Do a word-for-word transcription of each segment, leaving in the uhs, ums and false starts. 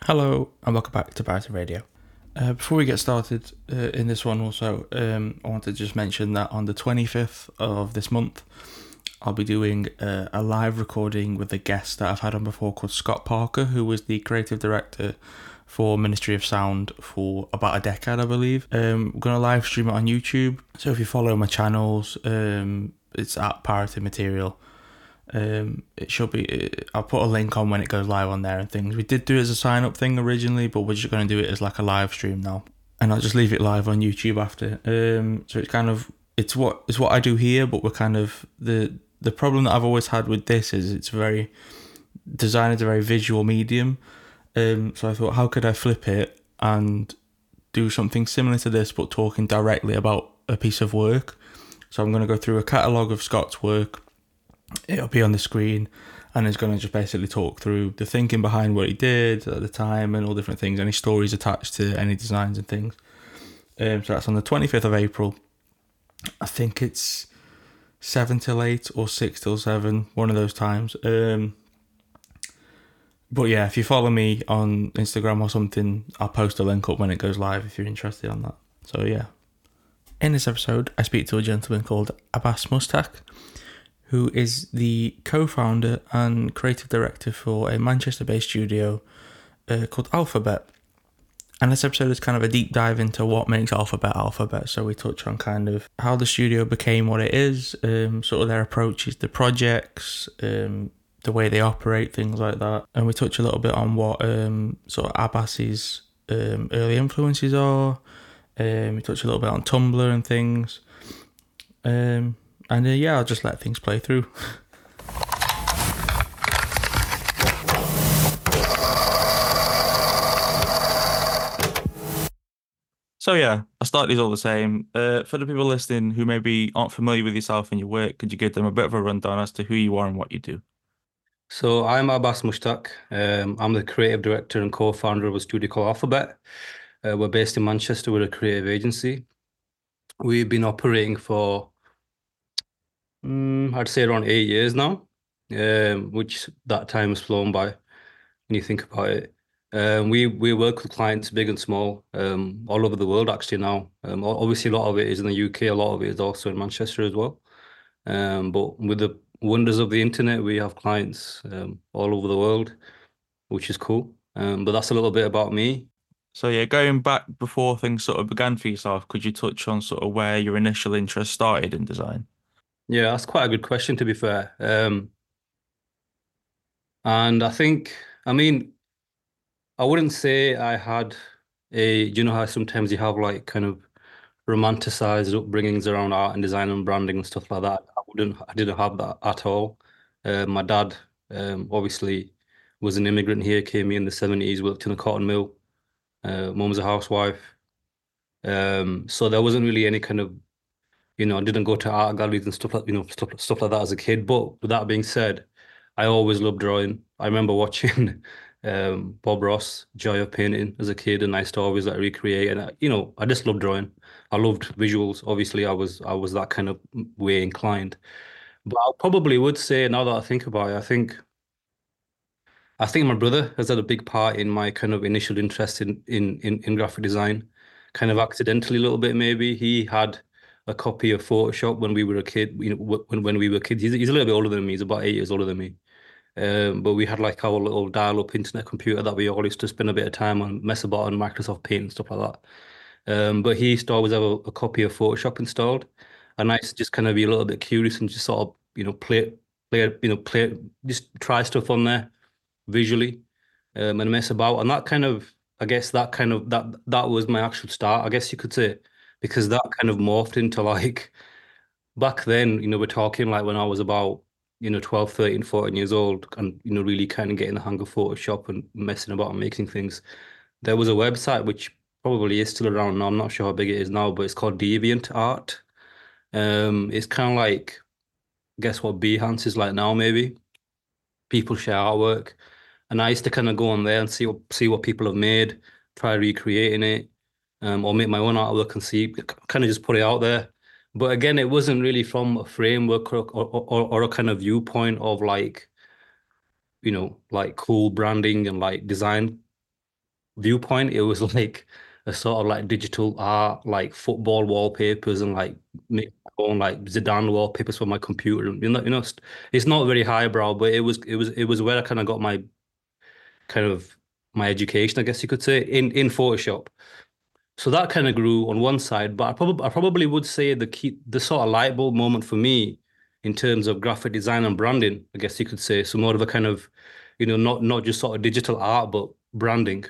Hello and welcome back to Barrington Radio. Uh, before we get started uh, in this one also, um, I want to just mention that on the twenty-fifth of this month, I'll be doing uh, a live recording with a guest that I've had on before called Scott Parker, who was the creative director for Ministry of Sound for about a decade, I believe. Um, we're going to live stream it on YouTube, so if you follow my channels, um, it's at Parity Material. Um, it should be. I'll put a link on when it goes live on there and things. We did do it as a sign up thing originally, but we're just going to do it as like a live stream now, and I'll just leave it live on YouTube after. Um, so it's kind of it's what it's what I do here, but we're kind of the the problem that I've always had with this is it's very design is a very visual medium. Um, so I thought, how could I flip it and do something similar to this, but talking directly about a piece of work? So I'm going to go through a catalogue of Scott's work. It'll be on the screen, and it's going to just basically talk through the thinking behind what he did at the time and all different things, any stories attached to any designs and things. Um, so that's on the twenty-fifth of April. I think it's seven till eight or six till seven, one of those times. Um, but yeah, if you follow me on Instagram or something, I'll post a link up when it goes live if you're interested on that. So yeah. In this episode, I speak to a gentleman called Abbas Mustak, who is the co-founder and creative director for a Manchester-based studio uh, called Alphabet. And this episode is kind of a deep dive into what makes Alphabet Alphabet. So we touch on kind of how the studio became what it is, um, sort of their approaches to projects, um, the way they operate, things like that. And we touch a little bit on what um, sort of Abbas's um, early influences are. Um, we touch a little bit on Tumblr and things. Um... And uh, yeah, I'll just let things play through. So yeah, I start these all the same. Uh, for the people listening who maybe aren't familiar with yourself and your work, could you give them a bit of a rundown as to who you are and what you do? So I'm Abbas Mushtaq. Um, I'm the creative director and co-founder of a studio called Alphabet. Uh, we're based in Manchester. We're a creative agency. We've been operating for, um, I'd say, around eight years now, um, which that time has flown by when you think about it. Um, we we work with clients big and small, um, all over the world actually now. Um, o- obviously, a lot of it is in the U K. A lot of it is also in Manchester as well. Um, but with the wonders of the internet, we have clients um, all over the world, which is cool. Um, but that's a little bit about me. So yeah, going back before things sort of began for yourself, could you touch on sort of where your initial interest started in design? Yeah, that's quite a good question to be fair. Um, and I think, I mean, I wouldn't say I had a, do you know how sometimes you have like kind of romanticized upbringings around art and design and branding and stuff like that. I wouldn't, I didn't have that at all. Uh, my dad, um, obviously was an immigrant here, came here in the seventies, worked in a cotton mill. Uh, mum was a housewife. Um, so there wasn't really any kind of, you know, I didn't go to art galleries and stuff like, you know, stuff, stuff like that as a kid. But with that being said, I always loved drawing. I remember watching um, Bob Ross, Joy of Painting as a kid, and I used to always like recreate. And I, you know, I just loved drawing. I loved visuals. Obviously, I was I was that kind of way inclined. But I probably would say now that I think about it, I think I think my brother has had a big part in my kind of initial interest in in in, in graphic design, kind of accidentally a little bit maybe. He had a copy of Photoshop when we were a kid, you know, wh- when when we were kids. He's, he's a little bit older than me. He's about eight years older than me. Um, but we had like our little dial-up internet computer that we all used to spend a bit of time on, mess about on Microsoft Paint and stuff like that. Um, but he used to always have a, a copy of Photoshop installed, and I used to just kind of be a little bit curious and just sort of, you know, play, play, you know, play, just try stuff on there visually, um, and mess about. And that kind of, I guess that kind of that that was my actual start, I guess you could say, because that kind of morphed into like back then, you know, we're talking like when I was about, you know, twelve, thirteen, fourteen years old and, you know, really kind of getting the hang of Photoshop and messing about and making things. There was a website which probably is still around now. I'm not sure how big it is now, but it's called DeviantArt. Um, it's kind of like, guess what Behance is like now, maybe. People share artwork. And I used to kind of go on there and see what see what people have made, try recreating it, um, or make my own artwork and see, kind of just put it out there. But again, it wasn't really from a framework or or, or, or a kind of viewpoint of like, you know, like cool branding and like design. viewpoint. It was like a sort of like digital art, like football wallpapers and like make my own like Zidane wallpapers for my computer. You know, you know, it's not very highbrow, but it was it was it was where I kind of got my kind of my education, I guess you could say, in in Photoshop. So that kind of grew on one side, but I probably I probably would say the key the sort of light bulb moment for me in terms of graphic design and branding, I guess you could say, so more of a kind of, you know, not not just sort of digital art, but branding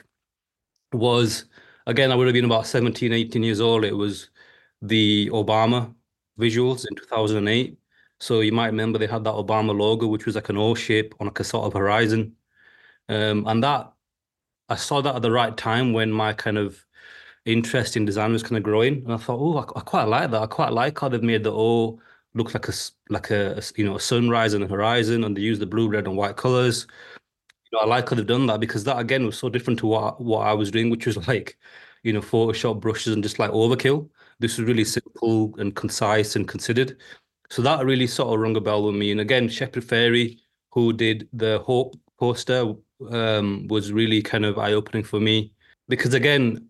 was, again, I would have been about seventeen, eighteen years old. It was the Obama visuals in two thousand eight. So you might remember they had that Obama logo, which was like an O shape on like a sort of horizon. Um, and that I saw that at the right time when my kind of interest in design was kind of growing. And I thought, oh, I, I quite like that. I quite like how they've made the O look like a s- like a, you know, a sunrise and a horizon, and they use the blue, red, and white colors. You know, I like how they've done that because that again was so different to what what I was doing, which was like, you know, Photoshop brushes and just like overkill. This was really simple and concise and considered. So that really sort of rung a bell with me. And again, Shepard Fairey, who did the Hope poster, um, was really kind of eye-opening for me because again,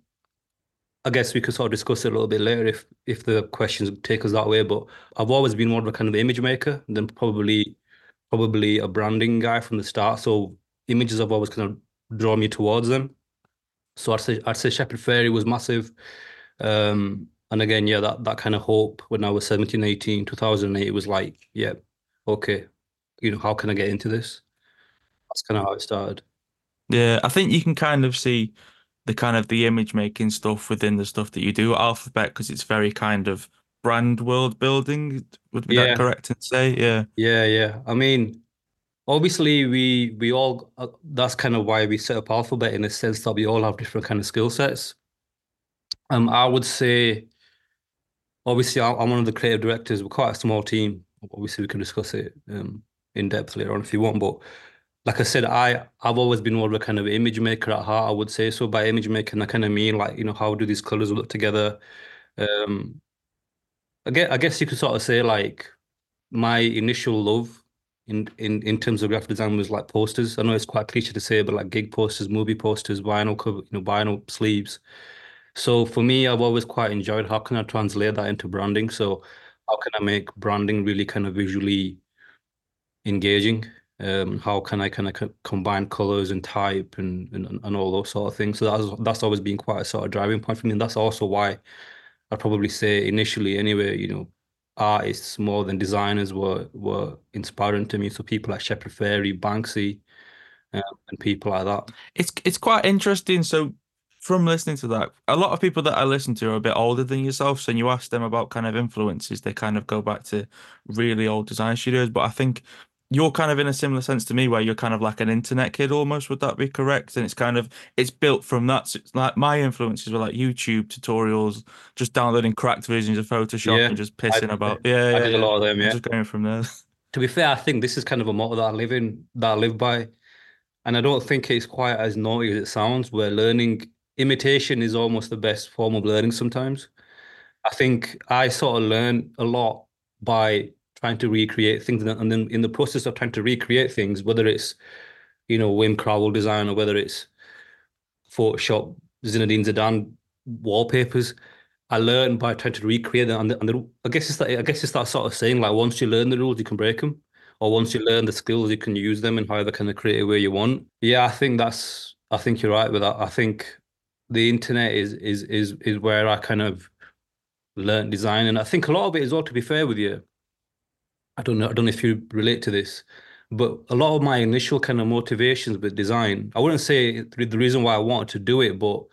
I guess we could sort of discuss it a little bit later if if the questions take us that way. But I've always been more of a kind of image maker than probably probably a branding guy from the start. So images have always kind of drawn me towards them. So I'd say I'd say Shepard Fairey was massive. Um, and again, yeah, that that kind of hope when I was seventeen, eighteen, two thousand eight, it was like, yeah, okay, you know, how can I get into this? That's kind of how it started. Yeah, I think you can kind of see the kind of the image making stuff within the stuff that you do at Alphabet because it's very kind of brand world building. Would be that Yeah, correct to say? Yeah. yeah, yeah. I mean, obviously, we we all uh, that's kind of why we set up Alphabet in the sense that we all have different kind of skill sets. Um, I would say, obviously, I- I'm one of the creative directors. We're quite a small team. Obviously, we can discuss it um in depth later on if you want. But like I said, I I've always been more of a kind of image maker at heart. I would say so. By image making, I kind of mean like, you know, how do these colors look together? Um, I guess I guess you could sort of say like my initial love in in in terms of graphic design was like posters. I know it's quite cliche to say, but like gig posters, movie posters, vinyl cover, you know, vinyl sleeves. So for me, I've always quite enjoyed how can I translate that into branding. So how can I make branding really kind of visually engaging? Um, how can I kind of co combine colors and type and, and and all those sort of things? So that's that's always been quite a sort of driving point for me, and that's also why I'd probably say initially anyway, you know, artists more than designers were were inspiring to me. So people like Shepard Fairey, Banksy, um, and people like that. It's it's quite interesting. So from listening to that, a lot of people that I listen to are a bit older than yourself. So when you ask them about kind of influences, they kind of go back to really old design studios. But I think you're kind of in a similar sense to me, where you're kind of like an internet kid almost. Would that be correct? And it's kind of it's built from that. So it's like my influences were like YouTube tutorials, just downloading cracked versions of Photoshop Yeah, and just I pissing about. did, Yeah, I yeah, did a yeah. lot of them. And Yeah. just going from there. To be fair, I think this is kind of a motto that I live in, that I live by, and I don't think it's quite as naughty as it sounds. Where learning imitation is almost the best form of learning sometimes. I think I sort of learn a lot by trying to recreate things, and then and then in the process of trying to recreate things, whether it's, you know, Wim Crowell design or whether it's Photoshop Zinedine Zidane wallpapers, I learned by trying to recreate them. And, the, and the, I guess it's that I guess it's that sort of saying like once you learn the rules, you can break them, or once you learn the skills, you can use them in however kind of creative way you want. Yeah, I think that's I think you're right with that. I think the internet is is is is where I kind of learned design, and I think a lot of it is all. To be fair with you, I don't know. I don't know if you relate to this, but a lot of my initial kind of motivations with design, I wouldn't say the the reason why I wanted to do it, but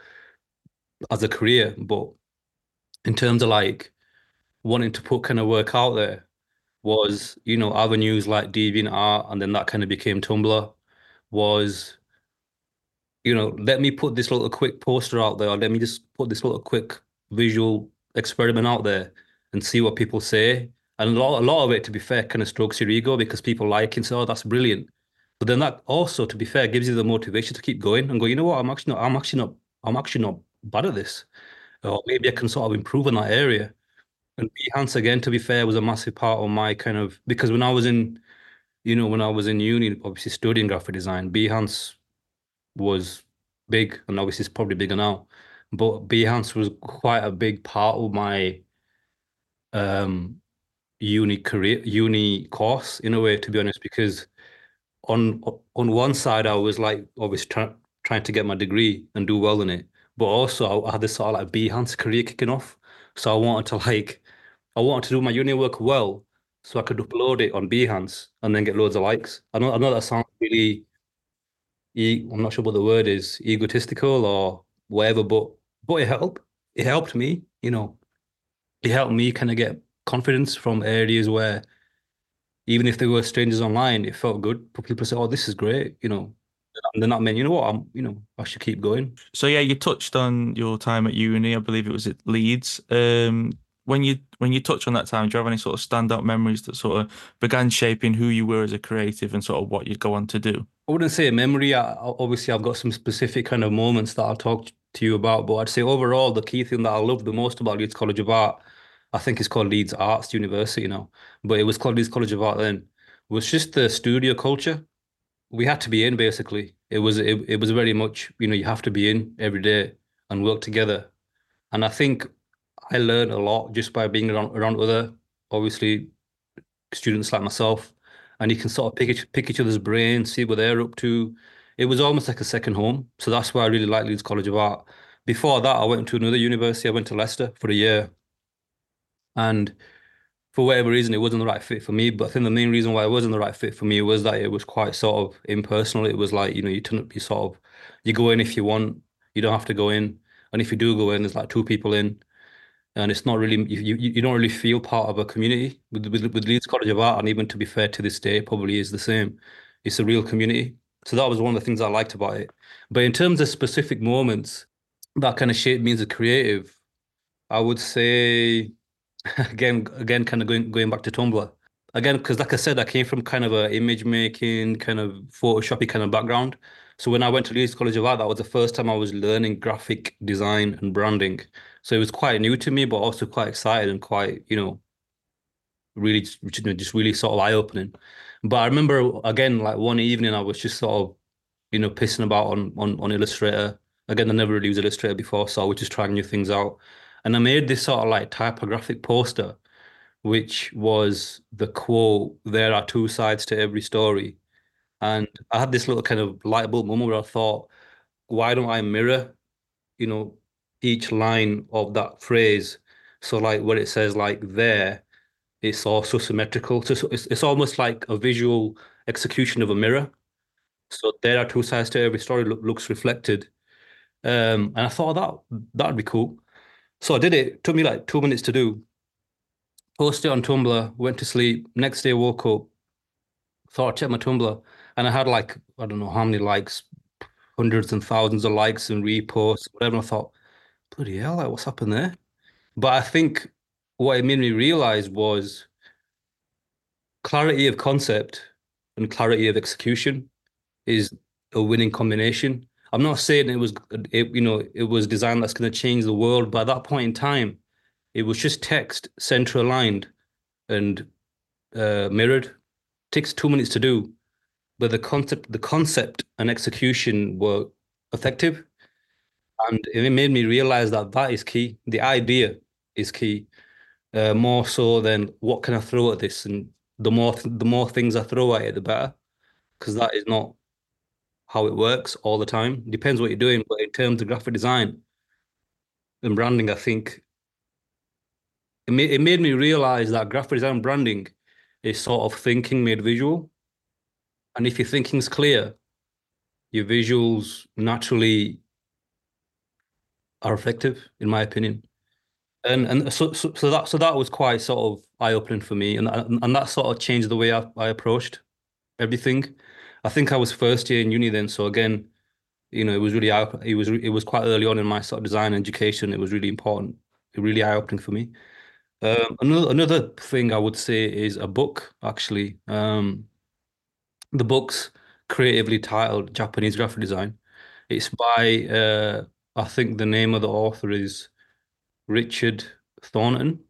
as a career, but in terms of like wanting to put kind of work out there was, you know, avenues like DeviantArt, and then that kind of became Tumblr, was, you know, let me put this little quick poster out there, or let me just put this little quick visual experiment out there and see what people say. And a lot, a lot of it, to be fair, kind of strokes your ego because people like it and say, oh, that's brilliant. But then that also, to be fair, gives you the motivation to keep going and go, you know what, I'm actually not, I'm actually not, I'm actually not bad at this. Or maybe I can sort of improve in that area. And Behance, again, to be fair, was a massive part of my kind of, because when I was in, you know, when I was in uni, obviously studying graphic design, Behance was big, and obviously it's probably bigger now. But Behance was quite a big part of my um uni career, uni course in a way, to be honest, because on on one side I was like obviously trying trying to get my degree and do well in it, but also I had this sort of like Behance career kicking off. So I wanted to like I wanted to do my uni work well so I could upload it on Behance and then get loads of likes. I know I know that sounds really e I'm not sure what the word is, egotistical or whatever, but but it helped. It helped me, you know. It helped me kind of get confidence from areas where even if they were strangers online, it felt good for people to say, "Oh, this is great," you know. And then that meant, you know what, I'm, you know, I should keep going. So yeah, you touched on your time at uni. I believe it was at Leeds. Um, when you when you touch on that time, do you have any sort of standout memories that sort of began shaping who you were as a creative and sort of what you'd go on to do? I wouldn't say a memory. I, I- obviously, I've got some specific kind of moments that I'll talk to you about, but I'd say overall, the key thing that I love the most about Leeds College of Art, I think it's called Leeds Arts University now, but it was called Leeds College of Art then, was just the studio culture. We had to be in basically. It was it, it was very much, you know, you have to be in every day and work together. And I think I learned a lot just by being around around other, obviously, students like myself, and you can sort of pick each, pick each other's brains, see what they're up to. It was almost like a second home. So that's why I really like Leeds College of Art. Before that, I went to another university. I went to Leicester for a year, and for whatever reason, it wasn't the right fit for me. But I think the main reason why it wasn't the right fit for me was that it was quite sort of impersonal. It was like, you know, you turn up, you sort of, you go in if you want, you don't have to go in. And if you do go in, there's like two people in. And it's not really, you, you, you don't really feel part of a community. With, with, with Leeds College of Art, and even to be fair to this day, probably is the same. It's a real community. So that was one of the things I liked about it. But in terms of specific moments that kind of shaped me as a creative, I would say again, again, kind of going going back to Tumblr. Again, because like I said, I came from kind of a image making, kind of Photoshoppy kind of background. So when I went to Leeds College of Art, that was the first time I was learning graphic design and branding. So it was quite new to me, but also quite excited and quite, you know, really just, you know, just really sort of eye-opening. But I remember again, like one evening, I was just sort of, you know, pissing about on on on Illustrator. Again, I never really used Illustrator before, so I was just trying new things out. And I made this sort of like typographic poster which was the quote, "There are two sides to every story." And I had this little kind of light bulb moment where I thought, why don't I mirror, you know, each line of that phrase? So like where it says like there, it's also symmetrical. So so it's, it's almost like a visual execution of a mirror. So there are two sides to every story look, looks reflected. Um, and I thought that that'd be cool. So I did it. It took me like two minutes to do. Posted it on Tumblr, went to sleep. Next day, woke up, thought I checked my Tumblr, and I had like I don't know how many likes, hundreds and thousands of likes and reposts, whatever. And I thought, bloody hell, like what's happened there? But I think what it made me realize was clarity of concept and clarity of execution is a winning combination. I'm not saying it was it, you know, it was design that's going to change the world, but at that point in time, it was just text center aligned and uh, mirrored. Takes two minutes to do, but the concept, the concept and execution were effective, and it made me realize that that is key. The idea is key, uh, more so than what can I throw at this, and the more the more things I throw at it, the better, because that is not how it works all the time. Depends what you're doing, but in terms of graphic design and branding, I think it made it made me realize that graphic design and branding is sort of thinking made visual, and if your thinking's clear, your visuals naturally are effective, in my opinion. And and so so, so that so that was quite sort of eye-opening for me, and and and that sort of changed the way I, I approached everything. I think I was first year in uni then, so again, you know, it was really eye it was it was quite early on in my sort of design education. It was really important, really eye-opening for me. Um, another another thing I would say is a book, actually. Um, the book's creatively titled Japanese Graphic Design. It's by uh, I think the name of the author is Richard Thornton.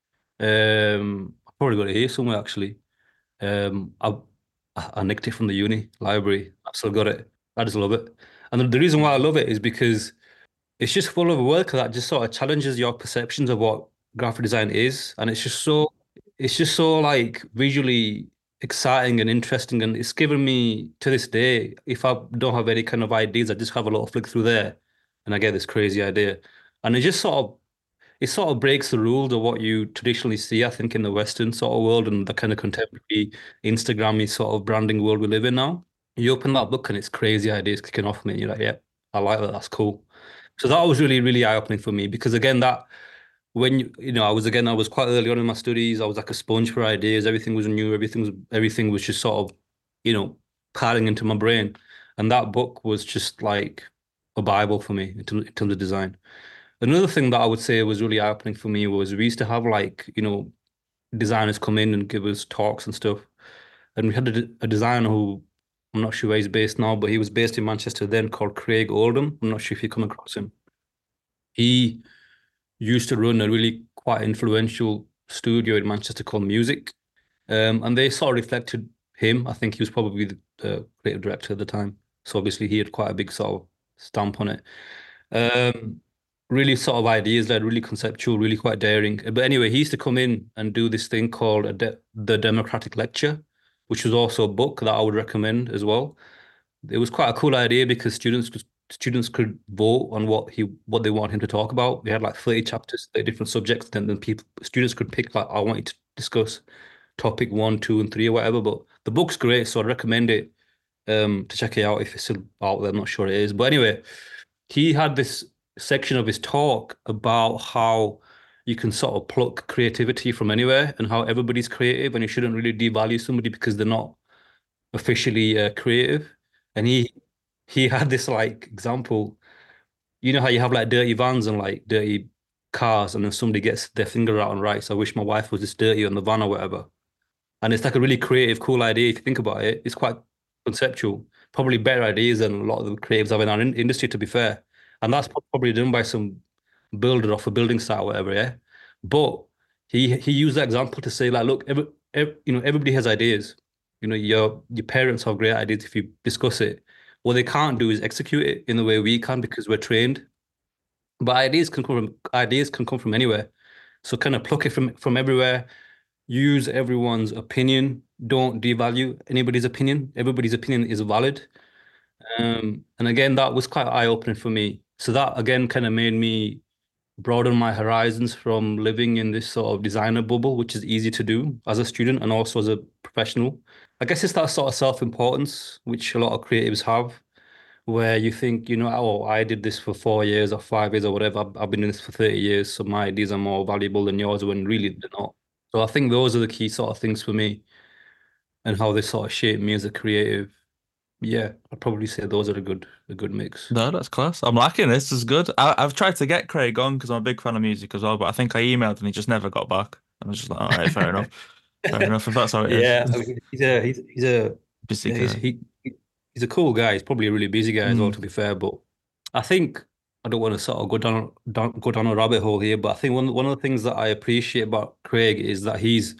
Um, I've probably got it here somewhere actually. Um, I I nicked it from the uni library. I still got it. I just love it. And the, the reason why I love it is because it's just full of work that just sort of challenges your perceptions of what graphic design is. And it's just so it's just so like visually exciting and interesting. And it's given me to this day, if I don't have any kind of ideas, I just have a little flick through there and I get this crazy idea. And it just sort of it sort of breaks the rules of what you traditionally see, I think, in the Western sort of world and the kind of contemporary Instagrammy sort of branding world we live in now. You open that book and it's crazy ideas kicking off me. And you're like, yeah, I like that. That's cool. So that was really, really eye-opening for me because again, that when you, you know, I was again, I was quite early on in my studies. I was like a sponge for ideas. Everything was new. Everything was everything was just sort of, you know, piling into my brain. And that book was just like a Bible for me in terms, in terms of design. Another thing that I would say was really eye-opening for me was we used to have like, you know, designers come in and give us talks and stuff. And we had a, a designer who I'm not sure where he's based now, but he was based in Manchester then called Craig Oldham. I'm not sure if you come across him. He used to run a really quite influential studio in Manchester called Music. Um, and they sort of reflected him. I think he was probably the uh, creative director at the time. So obviously he had quite a big sort of stamp on it. Um, really sort of ideas led, really conceptual, really quite daring. But anyway, he used to come in and do this thing called a de the Democratic Lecture, which was also a book that I would recommend as well. It was quite a cool idea because students could students could vote on what he what they want him to talk about. We had like thirty chapters, thirty different subjects, and then people students could pick like I want you to discuss topic one, two, and three or whatever. But the book's great, so I'd recommend it um to check it out if it's still out there. I'm not sure it is. But anyway, he had this section of his talk about how you can sort of pluck creativity from anywhere and how everybody's creative and you shouldn't really devalue somebody because they're not officially uh, creative. And he he had this like example. You know how you have like dirty vans and like dirty cars, and then somebody gets their finger out and writes, "I wish my wife was this dirty on the van" or whatever. And it's like a really creative, cool idea if you think about it. It's quite conceptual, probably better ideas than a lot of the creatives have in our in industry, to be fair. And that's probably done by some builder off a building site or whatever, yeah. But he he used that example to say like, look, every, every, you know, everybody has ideas. You know, your your parents have great ideas if you discuss it. What they can't do is execute it in the way we can because we're trained. But ideas can come from ideas can come from anywhere. So kind of pluck it from from everywhere. Use everyone's opinion. Don't devalue anybody's opinion. Everybody's opinion is valid. Um, and again, that was quite eye-opening for me. So that again kind of made me broaden my horizons from living in this sort of designer bubble, which is easy to do as a student and also as a professional. I guess it's that sort of self-importance which a lot of creatives have, where you think, you know, oh, I did this for four years or five years or whatever. I've, I've been in this for thirty years, so my ideas are more valuable than yours when really they're not. So I think those are the key sort of things for me and how they sort of shape me as a creative. Yeah, I'd probably say those are a good a good mix. No, that's class. I'm liking this. This is good. I, I've tried to get Craig on because I'm a big fan of music as well, but I think I emailed and he just never got back. I was just like, all right, fair enough. Fair enough if that's how it is. Yeah, I mean, he's a he's he's a Busy he's guy. he he's a cool guy. He's probably a really busy guy as well, Mm. to be fair. But I think I don't want to sort of go down, down go down a rabbit hole here. But I think one one of the things that I appreciate about Craig is that he's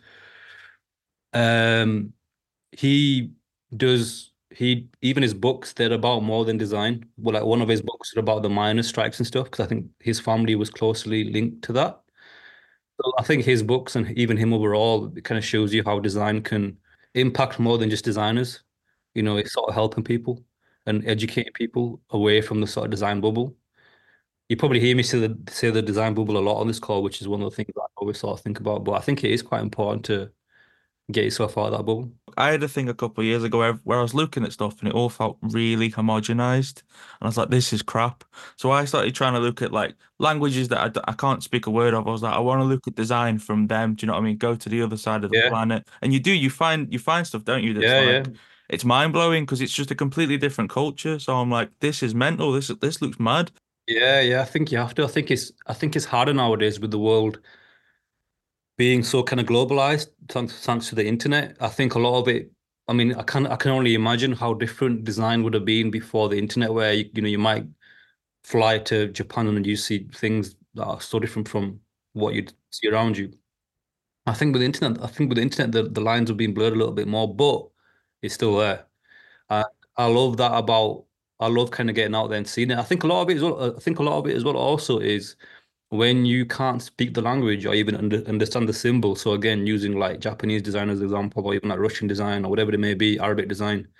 um he does he even his books they're about more than design. Well, like one of his books are about the miners' strikes and stuff because I think his family was closely linked to that. So I think his books and even him overall, it kind of shows you how design can impact more than just designers. You know, it's sort of helping people and educating people away from the sort of design bubble. You probably hear me say the say the design bubble a lot on this call, which is one of the things that I always sort of think about. But I think it is quite important to get yourself out of that bubble. I had a thing a couple of years ago where, where I was looking at stuff and it all felt really homogenized. And I was like, this is crap. So I started trying to look at like languages that I, d- I can't speak a word of. I was like, I want to look at design from them. Do you know what I mean? Go to the other side of the Yeah, planet. And you do, you find you find stuff, don't you? That's yeah, yeah, like it's mind blowing because it's just a completely different culture. So I'm like, this is mental. This this looks mad. yeah, yeah. I think you have to. I think it's I think it's harder nowadays with the world being so kind of globalized thanks thanks to the internet. I think a lot of it, I mean, I can I can only imagine how different design would have been before the internet, where you, you know you might fly to Japan and you see things that are so different from what you'd see around you. I think with the internet, I think with the internet, the, the lines have been blurred a little bit more, but it's still there. I I love that about. I love kind of getting out there and seeing it. I think a lot of it is well, I think a lot of it as well also is when you can't speak the language or even under, understand the symbol. So again, using like Japanese design as an example, or even like Russian design or whatever it may be, Arabic design.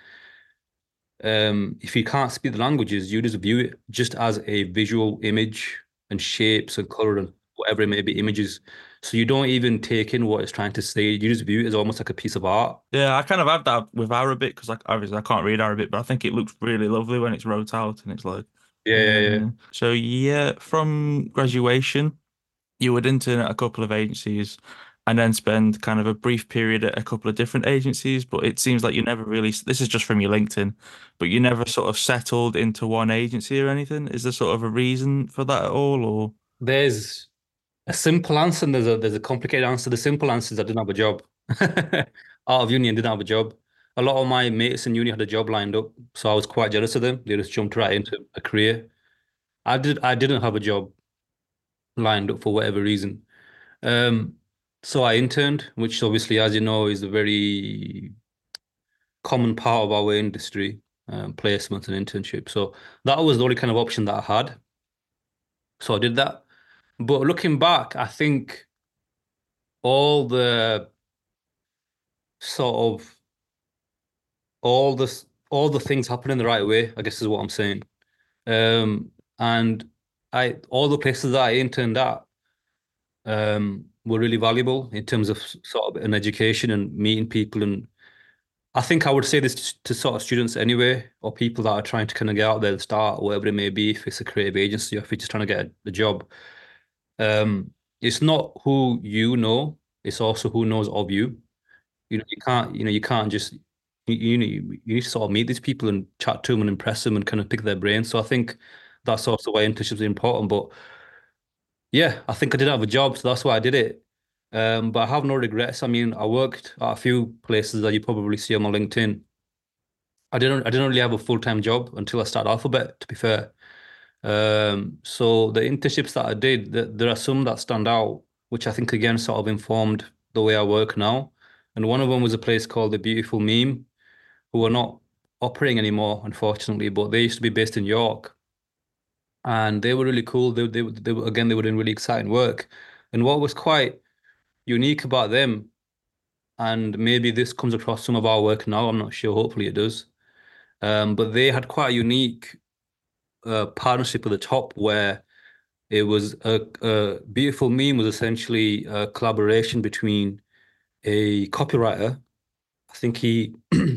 Um, if you can't speak the languages, you just view it just as a visual image and shapes and color and whatever it may be, images. So you don't even take in what it's trying to say. You just view it as almost like a piece of art. Yeah, I kind of have that with Arabic because like obviously I can't read Arabic, but I think it looks really lovely when it's wrote out and it's like Yeah, yeah, yeah. uh, so yeah, from graduation, you would intern at a couple of agencies and then spend kind of a brief period at a couple of different agencies, but it seems like you never really, this is just from your LinkedIn, but you never sort of settled into one agency or anything. Is there sort of a reason for that at all, or? There's a simple answer and there's a there's a complicated answer. The simple answer is I didn't have a job. Out of uni and didn't have a job. A lot of my mates in uni had a job lined up, so I was quite jealous of them. They just jumped right into a career. I did I didn't have a job lined up for whatever reason. Um, so I interned, which obviously, as you know, is a very common part of our industry, um, placement and internship. So that was the only kind of option that I had. So I did that. But looking back, I think all the sort of all the all the things happen in the right way, I guess is what I'm saying. Um, and I all the places that I interned at um were really valuable in terms of sort of an education and meeting people. And I think I would say this to sort of students anyway, or people that are trying to kind of get out there and start, whatever it may be, if it's a creative agency or if you're just trying to get a, a job. Um, it's not who you know, it's also who knows of you. You know, you can't, you know, you can't just you, you know you, you need to sort of meet these people and chat to them and impress them and kind of pick their brains. So I think that's also why internships are important. But yeah, I think I didn't have a job, so that's why I did it. Um, but I have no regrets. I mean, I worked at a few places that you probably see on my LinkedIn. I didn't I didn't really have a full-time job until I started Alphabet, to be fair. Um, so the internships that I did, th there are some that stand out, which I think again sort of informed the way I work now. And one of them was a place called The Beautiful Meme, who are not operating anymore, unfortunately, but they used to be based in York. And they were really cool. They, they, they were, again, they were doing really exciting work. And what was quite unique about them, and maybe this comes across some of our work now, I'm not sure, hopefully it does. Um, but they had quite a unique uh, partnership at the top where it was a, a Beautiful Meme was essentially a collaboration between a copywriter. I think he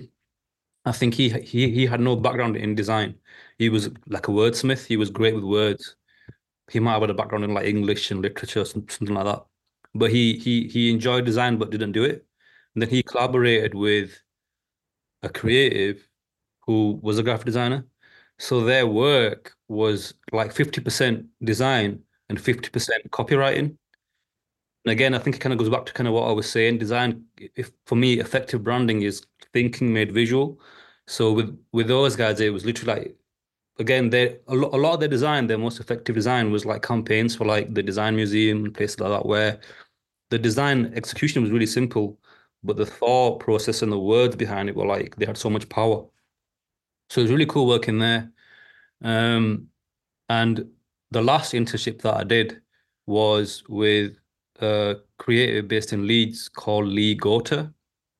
I think he he he had no background in design. He was like a wordsmith. He was great with words. He might have had a background in like English and literature, some- something like that. But he he he enjoyed design but didn't do it. And then he collaborated with a creative who was a graphic designer. So their work was like fifty percent design and fifty percent copywriting. And again, I think it kind of goes back to kind of what I was saying. Design, if for me, effective branding is thinking made visual. So with with those guys, it was literally like again, they a lot a lot of their design, their most effective design was like campaigns for like the design museum and places like that, where the design execution was really simple, but the thought process and the words behind it were like they had so much power. So it was really cool working there. Um, and the last internship that I did was with a creative based in Leeds called Lee Gota.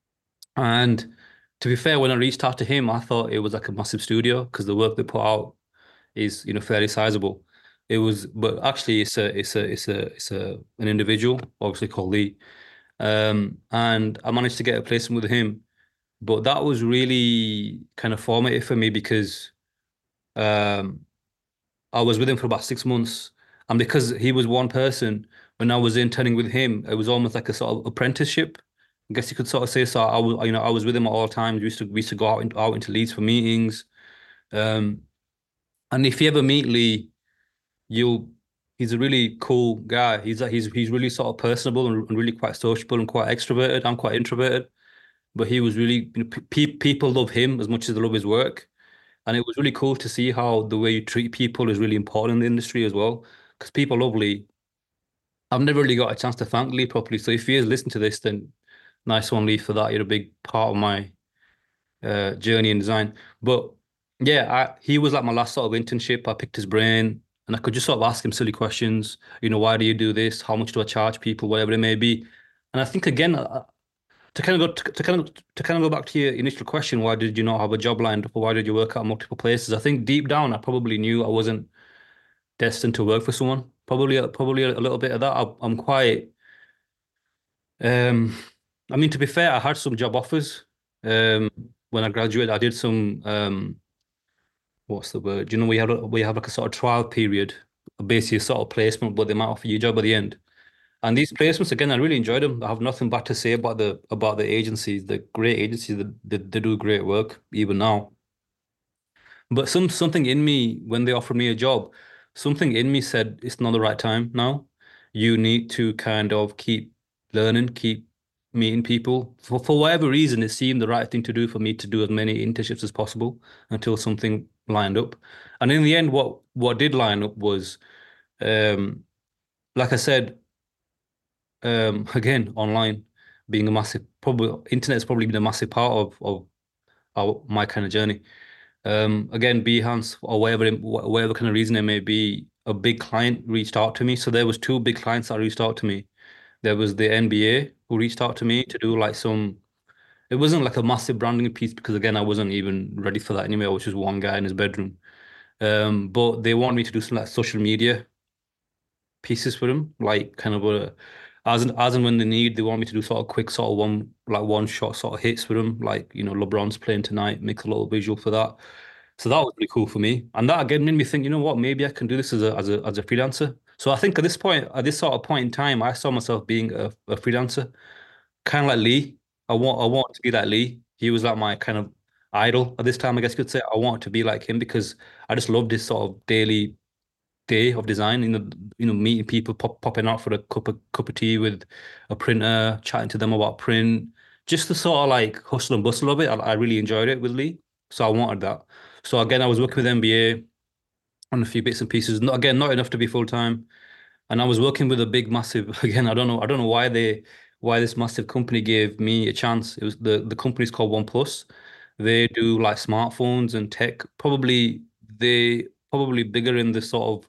And to be fair, when I reached out to him, I thought it was like a massive studio because the work they put out is, you know, fairly sizable. It was, but actually, it's a, it's a, it's a, it's a, an individual, obviously called Lee. Um, and I managed to get a placement with him. But that was really kind of formative for me because um, I was with him for about six months, and because he was one person, when I was interning with him, it was almost like a sort of apprenticeship. I guess you could sort of say so. I was, you know, I was with him at all times. We used to we used to go out in, out into Leeds for meetings. Um, and if you ever meet Lee, you'll he's a really cool guy. He's like he's he's really sort of personable and, and really quite sociable and quite extroverted. I'm quite introverted, but he was really you know, pe people love him as much as they love his work. And it was really cool to see how the way you treat people is really important in the industry as well. Because people love Lee. I've never really got a chance to thank Lee properly. So if he has listened to this, then nice one, Lee, for that. You're a big part of my uh, journey in design. But Yeah, I, he was like my last sort of internship. I picked his brain and I could just sort of ask him silly questions. You know, why do you do this? How much do I charge people? Whatever it may be. And I think again, uh, to kind of go to, to kind of to kind of go back to your initial question, why did you not have a job lined up, or why did you work at multiple places? I think deep down, I probably knew I wasn't destined to work for someone. Probably, probably a little bit of that. I, I'm quite. Um, I mean, to be fair, I had some job offers. Um, when I graduated, I did some. Um, what's the word? You know, we have a, we have like a sort of trial period, basically a sort of placement, but they might offer you a job at the end. And these placements, again, I really enjoyed them. I have nothing bad to say about the about the agencies. The great agencies. They, they, they do great work even now. But some something in me, when they offered me a job, something in me said it's not the right time now. You need to kind of keep learning, keep meeting people. For for whatever reason, it seemed the right thing to do for me to do as many internships as possible until something lined up. And in the end, what what did line up was, um, like I said, um, again, online being a massive, probably internet's probably been a massive part of of our, my kind of journey. Um, again, Behance or whatever whatever kind of reason it may be, a big client reached out to me. So there was two big clients that reached out to me. There was the N B A who reached out to me to do like some. It wasn't like a massive branding piece because again, I wasn't even ready for that anyway. I was just one guy in his bedroom. Um, but they want me to do some like social media pieces for them, like kind of a as and as and when they need, they want me to do sort of quick sort of one like one shot sort of hits for them, like you know LeBron's playing tonight, make a little visual for that. So that was really cool for me, and that again made me think, you know what, maybe I can do this as a as a as a freelancer. So I think at this point, at this sort of point in time, I saw myself being a, a freelancer, kind of like Lee. I want I want to be like Lee. He was like my kind of idol at this time, I guess you could say. I want to be like him because I just love this sort of daily day of design, you know, you know, meeting people, pop, popping out for a cup of cup of tea with a printer, chatting to them about print, just the sort of like hustle and bustle of it. I, I really enjoyed it with Lee, so I wanted that. So again, I was working with N B A on a few bits and pieces. Not again, not enough to be full time, and I was working with a big, massive. Again, I don't know, I don't know why they, why this massive company gave me a chance. It was the the company's called OnePlus. They do like smartphones and tech. Probably they probably bigger in the sort of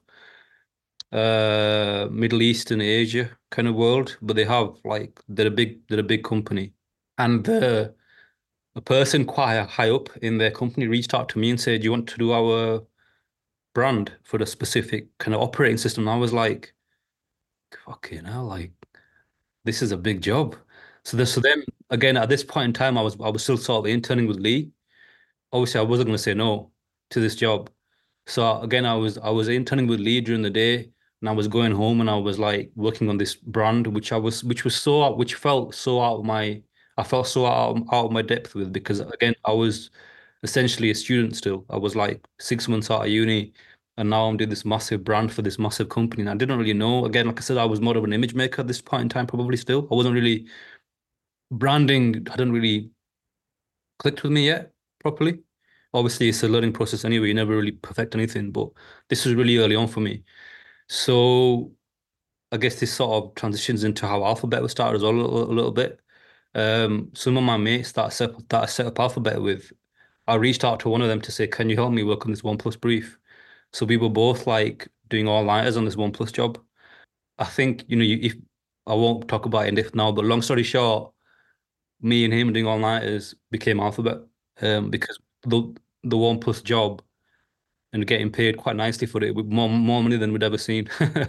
uh Middle East and Asia kind of world, but they have like they're a big they're a big company. And the a person quite high up in their company reached out to me and said, "Do you want to do our brand for the specific kind of operating system?" And I was like, fucking hell, like this is a big job. So this so then again at this point in time I was I was still sort of interning with Lee. Obviously I wasn't gonna say no to this job. So again, I was I was interning with Lee during the day, and I was going home and I was like working on this brand, which I was which was so out, which felt so out of my I felt so out of, out of my depth with because again, I was essentially a student still. I was like six months out of uni, and now I'm doing this massive brand for this massive company. And I didn't really know. Again, like I said, I was more of an image maker at this point in time, probably still. I wasn't really branding, hadn't really clicked with me yet properly. Obviously, it's a learning process anyway. You never really perfect anything, but this was really early on for me. So I guess this sort of transitions into how Alphabet was started as well a little, a little bit. Um, some of my mates that I set, that I set up Alphabet with, I reached out to one of them to say, "Can you help me work on this OnePlus brief?" So we were both like doing all-nighters on this OnePlus job. I think, you know, you, if I won't talk about it if now, but long story short, me and him doing all-nighters became Alphabet um, because the the OnePlus job and getting paid quite nicely for it with more more money than we'd ever seen.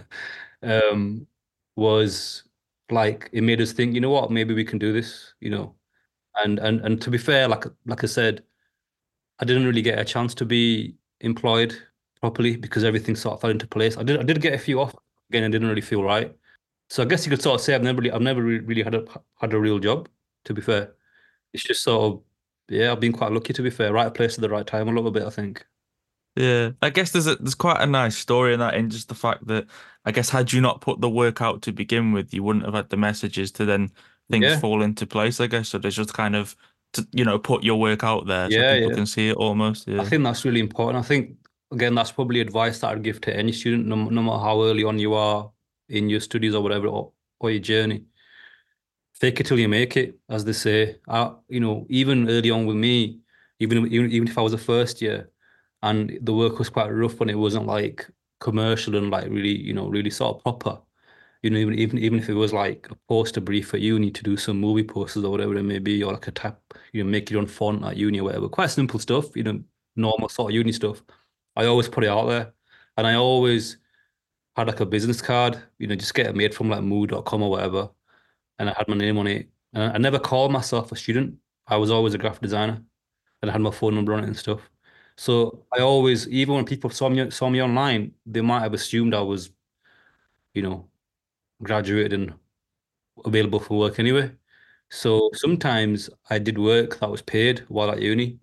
Um, was like it made us think, you know what, maybe we can do this, you know. And and and to be fair, like like I said, I didn't really get a chance to be employed properly because everything sort of fell into place. I did I did get a few offers again, it didn't really feel right. So I guess you could sort of say I've never really I've never re- really had a had a real job, to be fair. It's just sort of yeah, I've been quite lucky to be fair. Right place at the right time a little bit, I think. Yeah, I guess there's a there's quite a nice story in that, in just the fact that I guess had you not put the work out to begin with, you wouldn't have had the messages to then things Yeah, fall into place, I guess. So there's just kind of to, you know, put your work out there so yeah, people yeah. can see it almost. I Yeah. think that's really important. I think again, that's probably advice that I'd give to any student, no, no matter how early on you are in your studies or whatever, or, or your journey. Fake it till you make it, as they say. I, you know, even early on with me, even even even if I was a first year. and the work was quite rough and it wasn't like commercial and like really, you know, really sort of proper. You know, even even even if it was like a poster brief at uni to do some movie posters or whatever it may be, or like a type, you know, make your own font at uni or whatever. Quite simple stuff, you know, normal sort of uni stuff. I always put it out there. And I always had like a business card, you know, just get it made from like moo dot com or whatever. And I had my name on it. And I never called myself a student. I was always a graphic designer and I had my phone number on it and stuff. So I always, even when people saw me saw me online, they might have assumed I was, you know, graduated and available for work anyway. So sometimes I did work that was paid while at uni.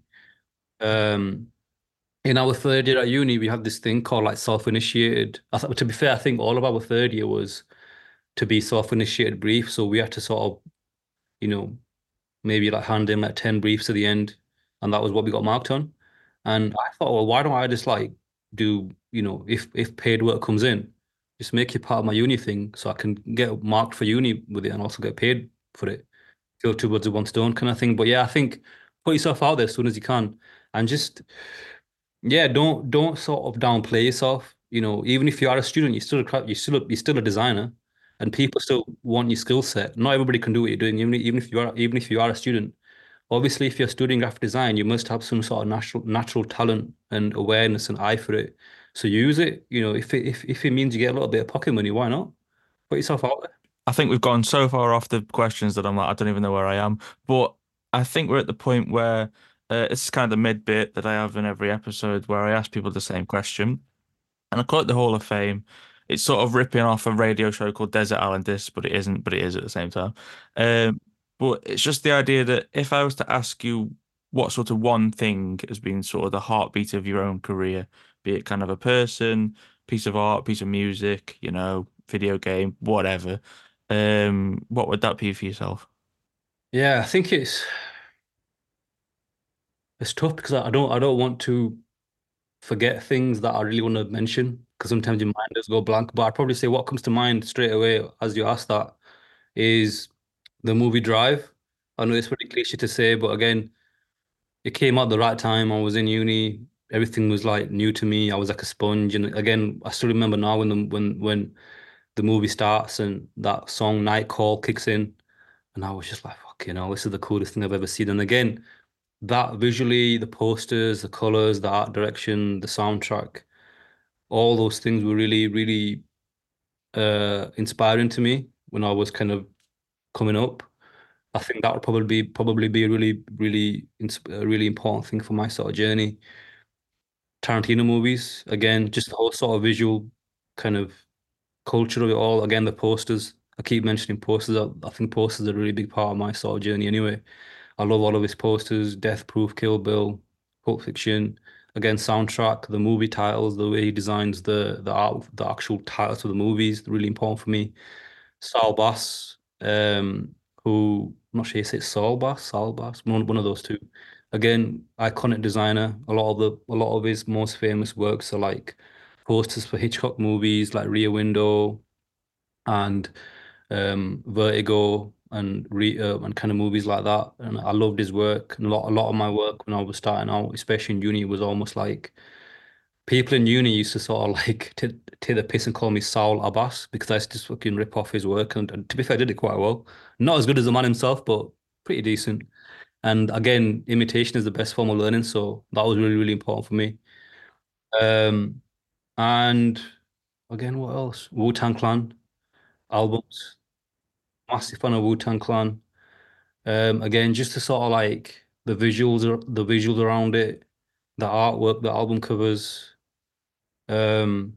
Um, in our third year at uni, we had this thing called like self-initiated. I thought, to be fair, I think all of our third year was to be self-initiated brief. So we had to sort of, you know, maybe like hand in like ten briefs at the end, and that was what we got marked on. And I thought, well, why don't I just like do, you know, if if paid work comes in, just make it part of my uni thing so I can get marked for uni with it and also get paid for it. Kill two birds with one stone kind of thing. But yeah, I think put yourself out there as soon as you can and just yeah, don't don't sort of downplay yourself. You know, even if you are a student, you're still a cra- you're still a, you're still a designer, and people still want your skill set. Not everybody can do what you're doing, even even if you are even if you are a student. Obviously, if you're studying graphic design, you must have some sort of natural natural talent and awareness and eye for it. So use it. You know, if it if if it means you get a little bit of pocket money, why not? Put yourself out there. I think we've gone so far off the questions that I'm like, I don't even know where I am. But I think we're at the point where uh, it's kind of the mid bit that I have in every episode where I ask people the same question. And I call it the Hall of Fame. It's sort of ripping off a radio show called Desert Island Disc, but it isn't, but it is at the same time. Um, but it's just the idea that if I was to ask you what sort of one thing has been sort of the heartbeat of your own career, be it kind of a person, piece of art, piece of music, you know, video game, whatever, um, what would that be for yourself? Yeah, I think it's it's tough because I I don't I don't want to forget things that I really want to mention because sometimes your mind does go blank. But I'd probably say what comes to mind straight away as you ask that is the movie Drive. I know it's pretty cliche to say, but again, it came out the right time. I was in uni. Everything was like new to me. I was like a sponge. And again, I still remember now when the when when the movie starts and that song Night Call kicks in, and I was just like, fuck, you know, this is the coolest thing I've ever seen. And again, that visually, the posters, the colors, the art direction, the soundtrack, all those things were really, really uh, inspiring to me when I was kind of coming up. I think that would probably be probably be a really, really, ins- a really important thing for my sort of journey. Tarantino movies, again, just the whole sort of visual kind of culture of it all. Again, the posters. I keep mentioning posters. I, I think posters are a really big part of my sort of journey anyway. I love all of his posters, Death Proof, Kill Bill, Pulp Fiction. Again, soundtrack, the movie titles, the way he designs the the art, the actual titles of the movies, really important for me. Saul Bass, um, who I'm not sure you say Saul Bass, Saul Bass, one, one of those two. Again, iconic designer. A lot of the a lot of his most famous works are like posters for Hitchcock movies like Rear Window and um, Vertigo and re uh, and kind of movies like that. And I loved his work. And a lot a lot of my work when I was starting out, especially in uni, was almost like people in uni used to sort of like t take the piss and call me Saul Abbas because I used to just fucking rip off his work. And, and to be fair, I did it quite well. Not as good as the man himself, but pretty decent. And again, imitation is the best form of learning, so that was really, really important for me. Um, and again, what else? Wu-Tang Clan albums. Massive fan of Wu-Tang Clan. Um, again, just to sort of like the visuals, ar- the visuals around it, the artwork, the album covers. Um,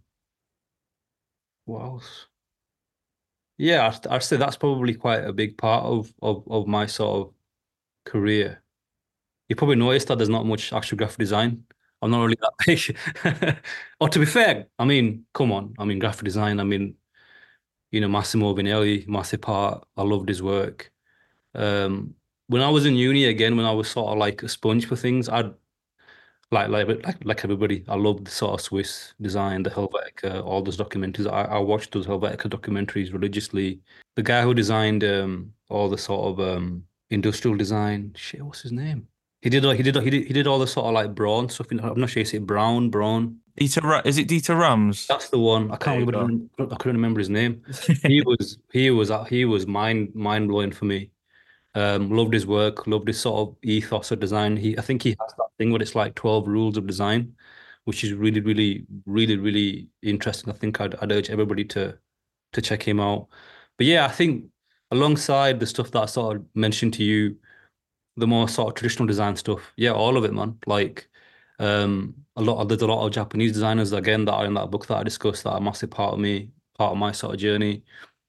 what else? Yeah, I'd, I'd say that's probably quite a big part of of of my sort of career. You probably noticed that there's not much actual graphic design. I'm not really that big. Or to be fair, I mean, come on. I mean, graphic design. I mean, you know, Massimo Vignelli, massive part. I loved his work. Um, when I was in uni again, when I was sort of like a sponge for things, I'd like like like like everybody. I loved the sort of Swiss design, the Helvetica, all those documentaries. I, I watched those Helvetica documentaries religiously. The guy who designed um all the sort of um industrial design, shit, what's his name? He did all he did he did he did all the sort of like Braun stuff. You know, I'm not sure you say Brown, Braun. Dieter, Ra- is it Dieter Rams? That's the one. I There can't you go. remember. I couldn't remember his name. He was he was he was mind mind blowing for me. Um, loved his work, loved his sort of ethos of design. He, I think he has that thing where it's like twelve rules of design, which is really, really, really, really interesting. I think I'd, I'd urge everybody to to check him out. But yeah, I think alongside the stuff that I sort of mentioned to you, the more sort of traditional design stuff, yeah, all of it, man. Like, um, a lot of, there's a lot of Japanese designers again that are in that book that I discussed that are a massive part of me, part of my sort of journey.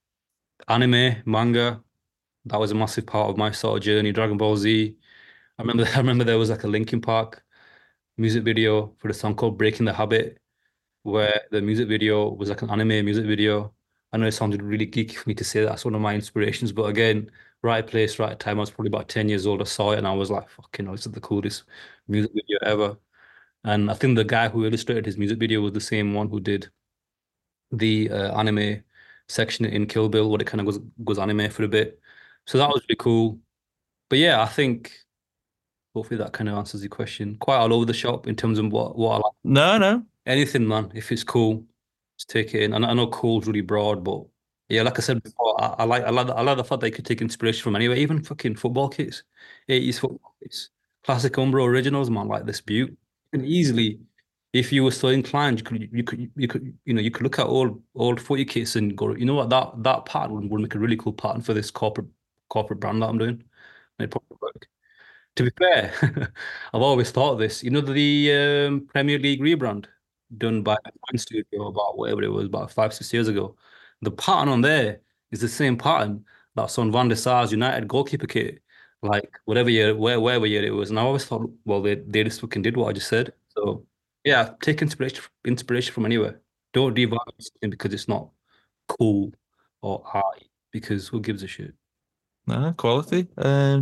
Anime, manga, that was a massive part of my sort of journey. Dragon Ball Z. I remember I remember there was like a Linkin Park music video for the song called Breaking the Habit, where the music video was like an anime music video. I know it sounded really geeky for me to say that's one of my inspirations, but again, right place, right time. I was probably about ten years old. I saw it and I was like, fucking hell, this is the coolest music video ever. And I think the guy who illustrated his music video was the same one who did the uh, anime section in Kill Bill, what it kind of was was anime for a bit. So that was really cool. But yeah, I think hopefully that kind of answers your question. Quite all over the shop in terms of what what I like. No, no. Anything, man. If it's cool, just take it in. And I know cool's really broad, but yeah, like I said before, I, I like I like the, I like the fact that you could take inspiration from anywhere, even fucking football kits, eighties football kits, classic Umbro originals, man, like this beaut. And easily, if you were so inclined, you could you could you could you know you could look at old old footy kits and go, you know what, that that pattern would, would make a really cool pattern for this corporate corporate brand that I'm doing. And it'd probably work. To be fair, I've always thought this. You know the um, Premier League rebrand done by the Fine Studio about whatever it was about five six years ago. The pattern on there is the same pattern that's on Van der Sar's United goalkeeper kit, like whatever year, where wherever year it was. And I always thought, well, they they just fucking did what I just said. So yeah, take inspiration inspiration from anywhere. Don't devalue something because it's not cool or arty, because who gives a shit? No, quality. Um,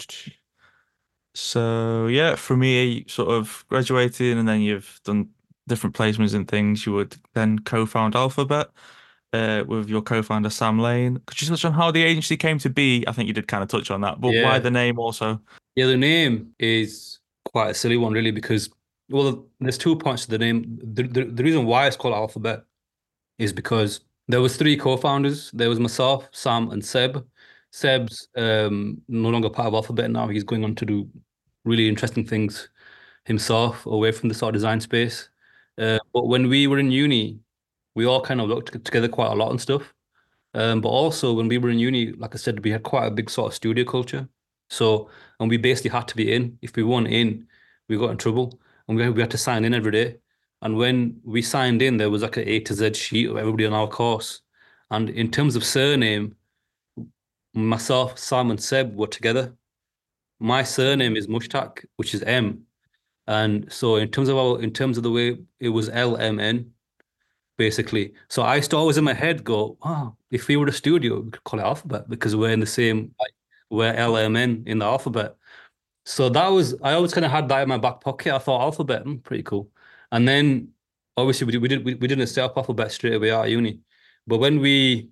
so yeah, for me, sort of graduating and then you've done different placements and things, you would then co-found Alphabet uh, with your co-founder Sam Lane. Could you touch on how the agency came to be? I think you did kind of touch on that, but why Yeah. the name also? Yeah, the name is quite a silly one, really, because, well, there's two points to the name. The, the, the reason why it's called Alphabet is because there was three co-founders. There was myself, Sam, and Seb. Seb's um, no longer part of Alphabet now. He's going on to do really interesting things himself away from the sort of design space. Uh, but when we were in uni, we all kind of worked together quite a lot and stuff. Um, but also when we were in uni, like I said, we had quite a big sort of studio culture. So, and we basically had to be in. If we weren't in, we got in trouble. And we, we had to sign in every day. And when we signed in, there was like an A to Z sheet of everybody on our course. And in terms of surname, myself, Sam, and Seb were together. My surname is Mushtaq, which is M. And so in terms of our, in terms of the way it was L M N, basically. So I used to always in my head go, oh, if we were a studio, we could call it Alphabet because we're in the same, like, we're L M N in the alphabet. So that was, I always kind of had that in my back pocket. I thought Alphabet, hmm, pretty cool. And then obviously we, did, we, did, we, we didn't set up Alphabet straight away out of uni. But when we,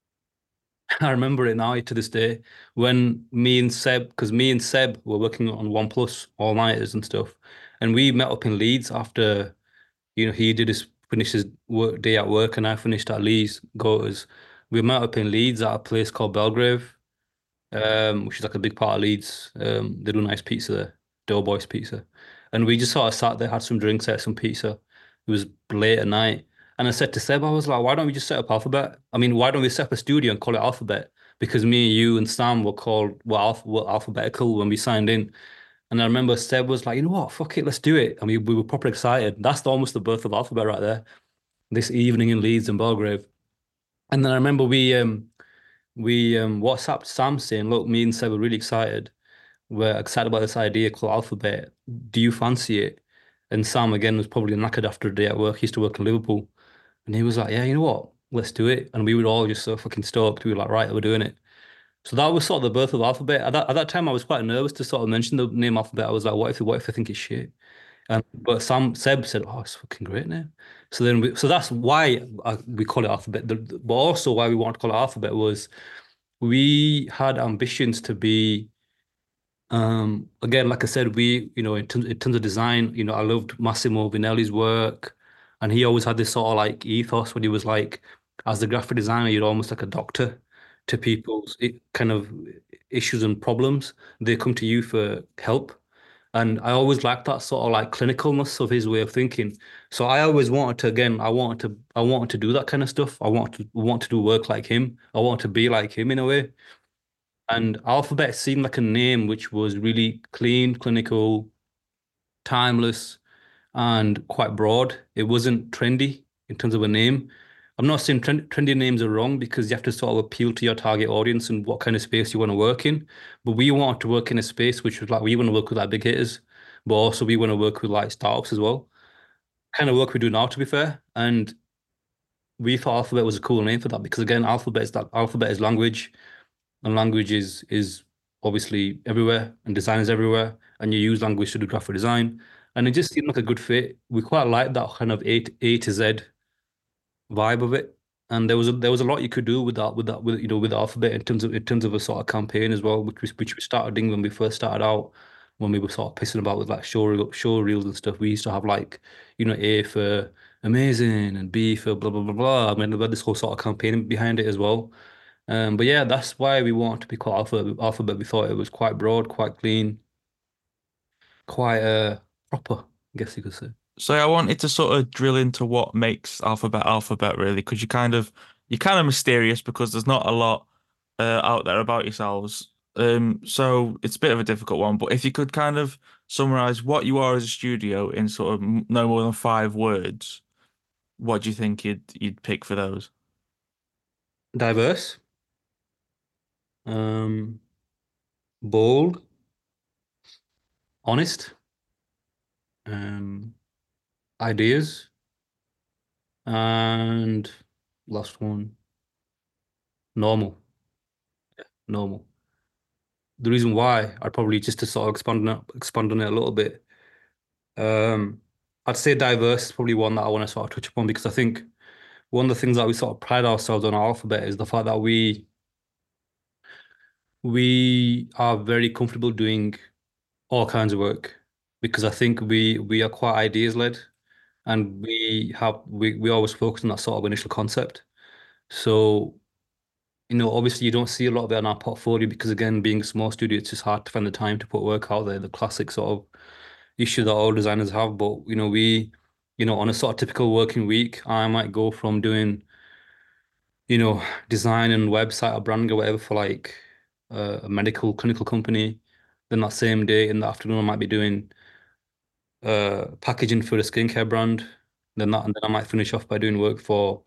I remember it now to this day, when me and Seb, because me and Seb were working on OnePlus all-nighters and stuff, and we met up in Leeds after you know, he did his finish his work day at work, and I finished at Leeds. Goers, we met up in Leeds at a place called Belgrave, um, which is like a big part of Leeds. Um, they do nice pizza there, Doughboys Pizza, and we just sort of sat there, had some drinks, ate some pizza. It was late at night, and I said to Seb, I was like, why don't we just set up Alphabet? I mean, why don't we set up a studio and call it Alphabet? Because me, you, and Sam were called were, alph were alphabetical when we signed in. And I remember Seb was like, you know what, fuck it, let's do it. I mean, we were proper excited. That's almost the birth of Alphabet right there. This evening in Leeds and Belgrave. And then I remember we um we um WhatsApped Sam saying, look, me and Seb were really excited. We're excited about this idea called Alphabet. Do you fancy it? And Sam again was probably knackered after a day at work. He used to work in Liverpool. And he was like, yeah, you know what? Let's do it. And we were all just so fucking stoked. We were like, right, we're doing it. So that was sort of the birth of Alphabet. At that, at that time, I was quite nervous to sort of mention the name Alphabet. I was like, what if what if I think it's shit? And but Sam Seb said, "Oh, it's a fucking great name." So then, we, so that's why I, we call it Alphabet. The, the- but also why we wanted to call it Alphabet was we had ambitions to be Um, again, like I said, we, you know, in terms in terms of design, you know, I loved Massimo Vinelli's work, and he always had this sort of like ethos when he was like, as a graphic designer, you're almost like a doctor to people's i- kind of issues and problems. They come to you for help, and I always liked that sort of like clinicalness of his way of thinking. So I always wanted to, again, I wanted to, I wanted to do that kind of stuff. I wanted to want to do work like him. I wanted to be like him in a way. And Alphabet seemed like a name which was really clean, clinical, timeless, and quite broad. It wasn't trendy in terms of a name. I'm not saying trend, trendy names are wrong because you have to sort of appeal to your target audience and what kind of space you want to work in. But we want to work in a space which was like we want to work with like big hitters, but also we want to work with like startups as well. Kind of work we do now, to be fair. And we thought Alphabet was a cool name for that because again, Alphabet is that Alphabet is language. And language is is obviously everywhere and design is everywhere and you use language to do graphic design and it just seemed like a good fit. We quite like that kind of A to, A to Z vibe of it, and there was a, there was a lot you could do with that with that with you know with the alphabet in terms of in terms of a sort of campaign as well, which we which we started doing when we first started out, when we were sort of pissing about with like show reel- show reels and stuff. We used to have like you know A for amazing and B for blah blah blah blah. I mean, we had this whole sort of campaign behind it as well. Um, but yeah, that's why we wanted to be called Alpha Alphabet. We thought it was quite broad, quite clean, quite uh proper, I guess you could say. So I wanted to sort of drill into what makes Alphabet Alphabet really, because you kind of you're kind of mysterious because there's not a lot uh, out there about yourselves. Um, so it's a bit of a difficult one, but if you could kind of summarize what you are as a studio in sort of m- no more than five words, what do you think you'd you'd pick for those? Diverse, um, bold, honest, um, ideas, and last one, normal, normal. The reason why I'd probably just to sort of expand on it, expand on it a little bit. Um, I'd say diverse is probably one that I want to sort of touch upon because I think one of the things that we sort of pride ourselves on our alphabet is the fact that we we are very comfortable doing all kinds of work because I think we we are quite ideas led and we have we, we always focus on that sort of initial concept. So, you know, obviously you don't see a lot of it in our portfolio because again, being a small studio, it's just hard to find the time to put work out there, the classic sort of issue that all designers have. But, you know, we, you know, on a sort of typical working week, I might go from doing you know, design and website or branding or whatever for like uh, a medical clinical company. Then that same day in the afternoon, I might be doing uh, packaging for a skincare brand. Then that, and then I might finish off by doing work for,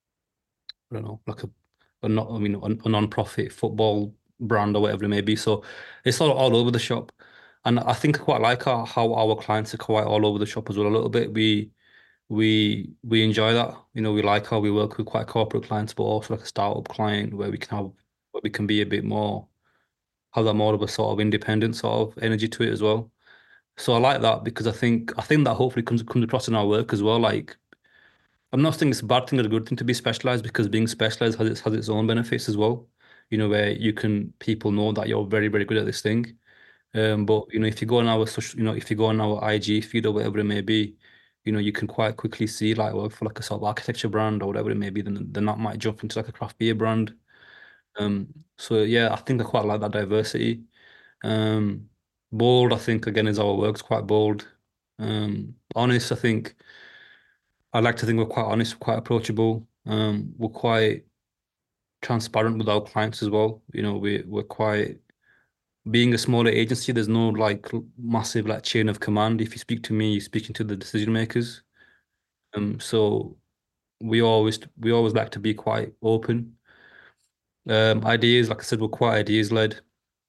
I don't know, like a, a not, I mean, a, a non-profit football brand or whatever it may be. So it's all, all over the shop. And I think I quite like how, how our clients are quite all over the shop as well a little bit. We we we enjoy that. You know, we like how we work with quite corporate clients, but also like a startup client where we can have where we can be a bit more have that more of a sort of independent sort of energy to it as well. So I like that because I think I think that hopefully comes comes across in our work as well. Like I'm not saying it's a bad thing or a good thing to be specialized because being specialized has its has its own benefits as well. You know, where you can people know that you're very, very good at this thing. Um, but you know, if you go on our social, you know, if you go on our I G feed or whatever it may be, you know, you can quite quickly see like work for like a sort of architecture brand or whatever it may be, then then that might jump into like a craft beer brand. Um, so yeah, I think I quite like that diversity. Um, bold, I think again is our work's quite bold. Um, honest, I think I like to think we're quite honest, quite approachable. Um, we're quite transparent with our clients as well. You know, we we're quite being a smaller agency, there's no like massive like chain of command. If you speak to me, you're speaking to the decision makers. Um, so we always we always like to be quite open. Um, ideas, like I said, we're quite ideas led,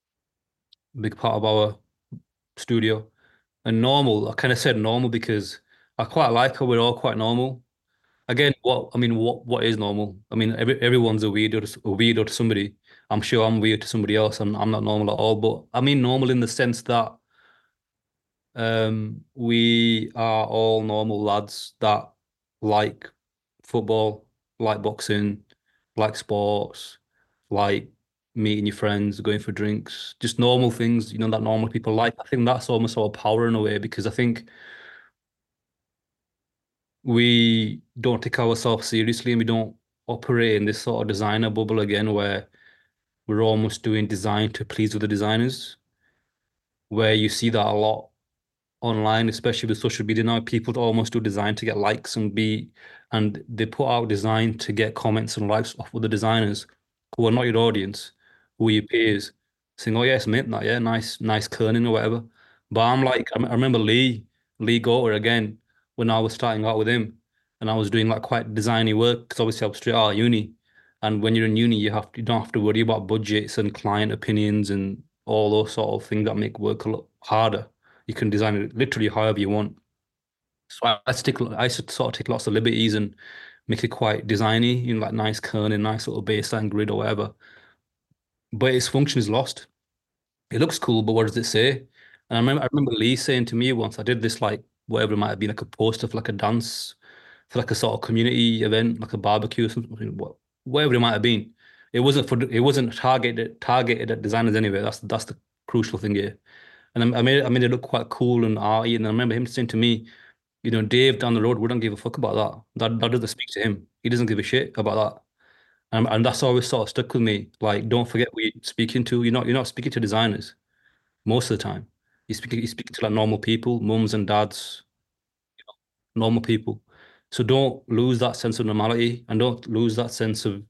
big part of our studio. And normal, I kind of said normal because I quite like how we're all quite normal. Again, what I mean, what what is normal? I mean, every, everyone's a weirdo, to, a weirdo to somebody. I'm sure I'm weird to somebody else, and I'm not normal at all. But I mean normal in the sense that Um, we are all normal lads that like football, like boxing, like sports, like meeting your friends, going for drinks, just normal things, you know, that normal people like. I think that's almost our power in a way because I think we don't take ourselves seriously and we don't operate in this sort of designer bubble again where we're almost doing design to please with the designers, where you see that a lot online, especially with social media now. People almost do design to get likes and be, and they put out design to get comments and likes off of the designers who are not your audience, who are your peers, saying, "Oh yes, mint that, yeah, nice, nice kerning or whatever." But I'm like, I I remember Lee, Lee Goter again when I was starting out with him, and I was doing like quite designy work because obviously I was straight out of uni, and when you're in uni, you have you don't have to worry about budgets and client opinions and all those sort of things that make work a lot harder. You can design it literally however you want. So I, I stick, I should sort of take lots of liberties and make it quite designy, you know, like nice kerning, nice little baseline grid or whatever. But its function is lost. It looks cool, but what does it say? And I remember, I remember Lee saying to me once, I did this like whatever it might have been, like a poster for like a dance, for like a sort of community event, like a barbecue or something, what- whatever it might have been. It wasn't for, it wasn't targeted targeted at designers anyway. That's that's the crucial thing here. And I, I made I made it look quite cool and arty. And I remember him saying to me, you know, Dave down the road wouldn't give a fuck about that. That that doesn't speak to him. He doesn't give a shit about that. And, and that's always sort of stuck with me. Like, don't forget who you're speaking to. You're not you're not speaking to designers most of the time. You're speaking you're speaking to like normal people, mums and dads, normal people. So don't lose that sense of normality and don't lose that sense of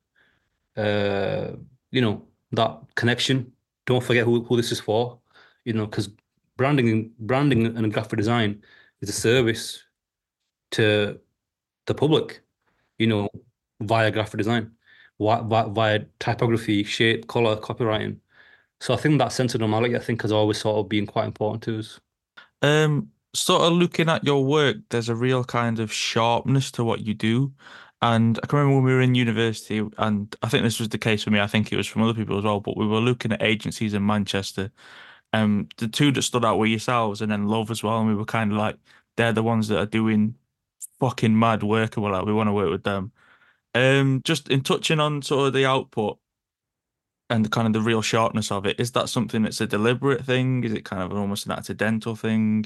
uh, you know, that connection. Don't forget who, who this is for, you know, because branding branding and graphic design is a service to the public, you know, via graphic design, via, via typography, shape, color, copywriting. So I think that sense of normality, I think, has always sort of been quite important to us. Um, sort of looking at your work, there's a real kind of sharpness to what you do. And I can remember when we were in university, and I think this was the case for me, I think it was from other people as well, but we were looking at agencies in Manchester. Um, the two that stood out were yourselves and then Love as well. And we were kind of like, they're the ones that are doing fucking mad work, and we're like, we want to work with them. Um, just in touching on sort of the output and the kind of the real sharpness of it, is that something that's a deliberate thing? Is it kind of almost an accidental thing?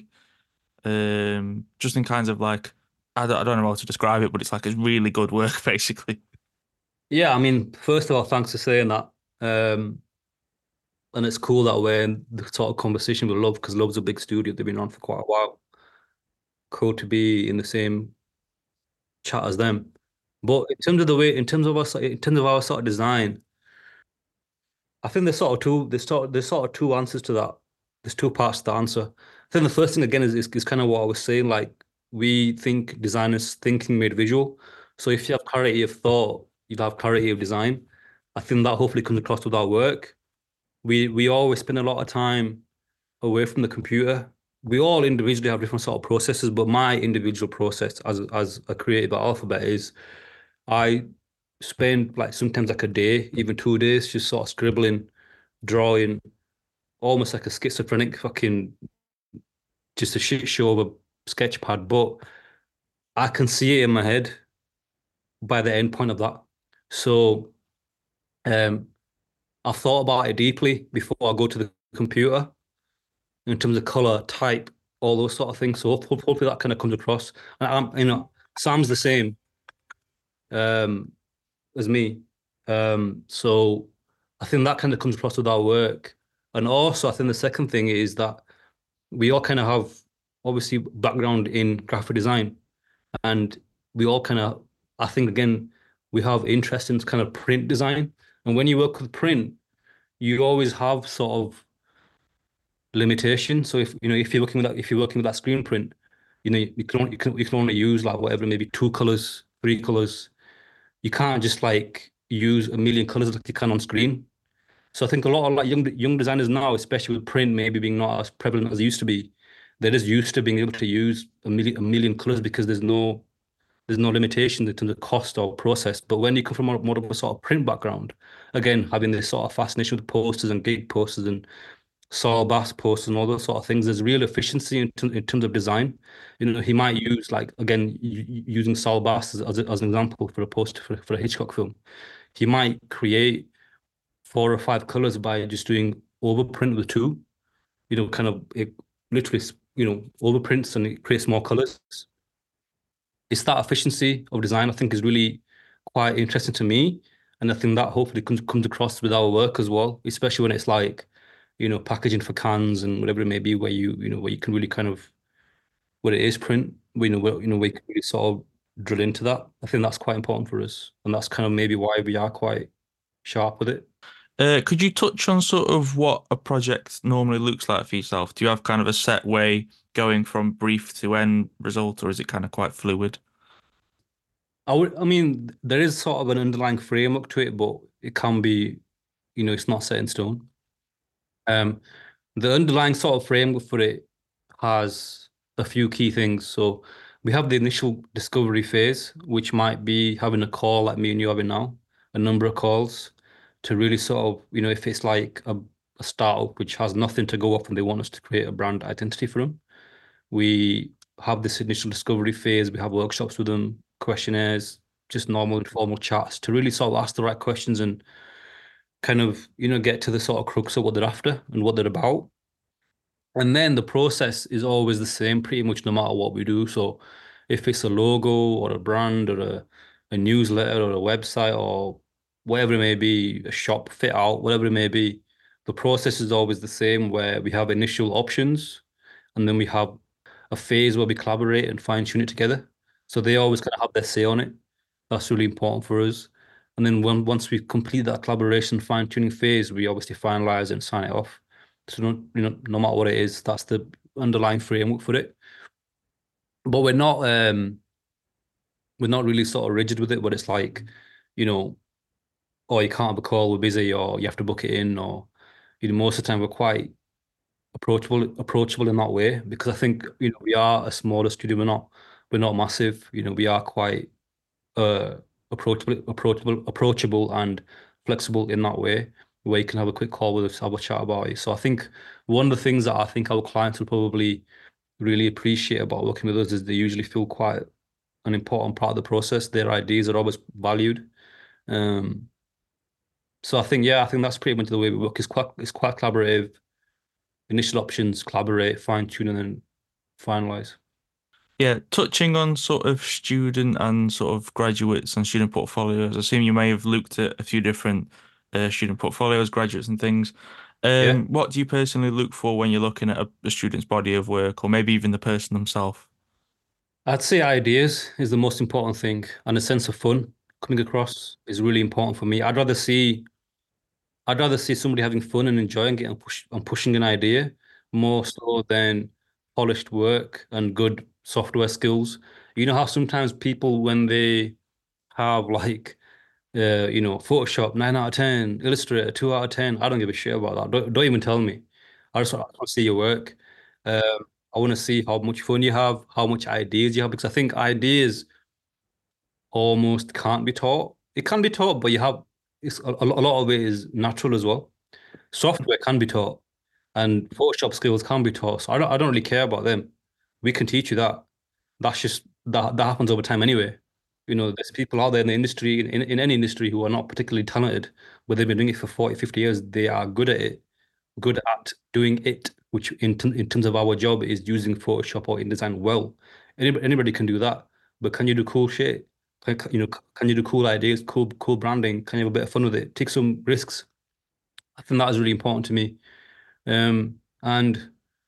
Um, just in kinds of like, I don't, I don't know how to describe it, but it's like it's really good work, basically. Yeah, I mean, first of all, thanks for saying that. Um, and it's cool that way and the sort of conversation with Love, because Love's a big studio. They've been on for quite a while. Cool to be in the same chat as them. But in terms of the way, in terms of us, in terms of our sort of design, I think there's sort of two, there's sort of, there's sort of two answers to that. There's two parts to the answer. I think the first thing again is, is, is kind of what I was saying. Like we think designers thinking made visual. So if you have clarity of thought, you'll have clarity of design. I think that hopefully comes across with our work. We we always spend a lot of time away from the computer. We all individually have different sort of processes, but my individual process as as a creative at Alphabet is I spend like sometimes like a day, even two days, just sort of scribbling, drawing, almost like a schizophrenic fucking just a shit show of a sketch pad. But I can see it in my head by the end point of that. So um, I've thought about it deeply before I go to the computer in terms of color, type, all those sort of things. So hopefully, hopefully that kind of comes across. And I'm, you know, Sam's the same um, as me. Um, so I think that kind of comes across with our work. And also, I think the second thing is that we all kind of have obviously background in graphic design, and we all kind of, I think again, we have interest in kind of print design. And when you work with print, you always have sort of limitation. So if you know if you're working with that if you're working with that screen print, you know you can only you can you can only use like whatever maybe two colors, three colors. You can't just like use a million colors like you can on screen. So I think a lot of like young young designers now, especially with print maybe being not as prevalent as it used to be, they're just used to being able to use a million a million colors because there's no there's no limitation in terms of cost or process. But when you come from more, more of a sort of print background, again having this sort of fascination with posters and gig posters and Saul Bass posters and all those sort of things, there's real efficiency in, in terms of design. You know, he might use like again using Saul Bass as, as, as an example for a poster for, for a Hitchcock film. He might create four or five colors by just doing overprint with two. You know, kind of it literally, you know, overprints and it creates more colors. It's that efficiency of design I think is really quite interesting to me. And I think that hopefully comes comes across with our work as well, especially when it's like, you know, packaging for cans and whatever it may be, where you, you know, where you can really kind of where it is print, you know, where, you know, we can really sort of drill into that. I think that's quite important for us. And that's kind of maybe why we are quite sharp with it. Uh, could you touch on sort of what a project normally looks like for yourself? Do you have kind of a set way going from brief to end result, or is it kind of quite fluid? I would, I mean, there is sort of an underlying framework to it, but it can be, you know, it's not set in stone. Um, the underlying sort of framework for it has a few key things. So we have the initial discovery phase, which might be having a call like me and you having now, a number of calls to really sort of, you know, if it's like a, a startup which has nothing to go off and they want us to create a brand identity for them, we have this initial discovery phase. We have workshops with them, questionnaires, just normal informal chats to really sort of ask the right questions and kind of, you know, get to the sort of crux of what they're after and what they're about. And then the process is always the same, pretty much no matter what we do. So if it's a logo or a brand or a, a newsletter or a website or whatever it may be, a shop fit out, whatever it may be, the process is always the same where we have initial options and then we have a phase where we collaborate and fine tune it together. So they always kind of have their say on it. That's really important for us. And then when, once we complete that collaboration fine tuning phase, we obviously finalize it and sign it off. So no, you know, no matter what it is, that's the underlying framework for it. But we're not um we're not really sort of rigid with it, but it's like, you know, or you can't have a call, we're busy, or you have to book it in, or you know, most of the time we're quite approachable approachable in that way because I think, you know, we are a smaller studio, we're not we're not massive, you know, we are quite uh approachable approachable approachable and flexible in that way where you can have a quick call with us, have a chat about it. So I think one of the things that I think our clients will probably really appreciate about working with us is they usually feel quite an important part of the process. Their ideas are always valued. Um, so I think, yeah, I think that's pretty much the way we work. It's quite it's quite collaborative. Initial options, collaborate, fine tune, and then finalize. Yeah, touching on sort of student and sort of graduates and student portfolios, I assume you may have looked at a few different uh, student portfolios, graduates and things. Yeah. Um, what do you personally look for when you're looking at a, a student's body of work, or maybe even the person themselves? I'd say ideas is the most important thing, and a sense of fun coming across is really important for me. I'd rather see I'd rather see somebody having fun and enjoying it and push and pushing an idea more so than polished work and good software skills. You know how sometimes people when they have like uh, you know, Photoshop nine out of ten, Illustrator two out of ten. I don't give a shit about that. Don't, don't even tell me. I just, I just want to see your work. Um, I want to see how much fun you have, how much ideas you have, because I think ideas almost can't be taught. It can be taught, but you have it's a, a lot of it is natural as well. Software can be taught, and Photoshop skills can be taught. So I don't, I don't really care about them. We can teach you that. That's just that that happens over time anyway. You know, there's people out there in the industry, in, in any industry, who are not particularly talented, but they've been doing it for forty, fifty years. They are good at it, good at doing it, which in, t- in terms of our job is using Photoshop or InDesign well. Anybody, anybody can do that, but can you do cool shit? Can, you know, can you do cool ideas, cool, cool branding? Can you have a bit of fun with it? Take some risks. I think that is really important to me. Um, and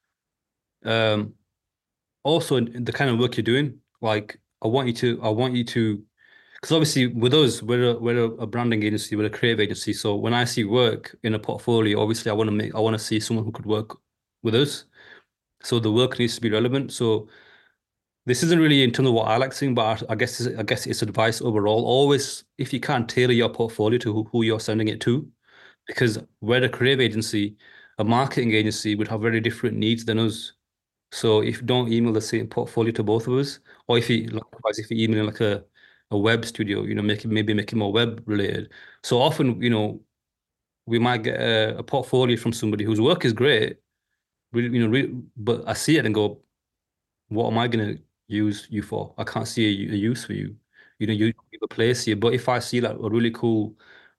um, also the kind of work you're doing, like I want you to, I want you to, because obviously with us, we're a, we're a, a branding agency, we're a creative agency. So when I see work in a portfolio, obviously I want to make, I want to see someone who could work with us. So the work needs to be relevant. So this isn't really in terms of what I like seeing, but I, I guess it's, I guess it's advice overall. Always, if you can, tailor your portfolio to who, who you're sending it to, because we're a creative agency, a marketing agency would have very different needs than us. So if you don't email the same portfolio to both of us, or if you likewise if you email like a a web studio, you know, make it maybe make it more web related. So often, you know, we might get a, a portfolio from somebody whose work is great, really, you know, re but I see it and go, what am I gonna use you for? I can't see a, a use for you. You know, you have a place here. But if I see like a really cool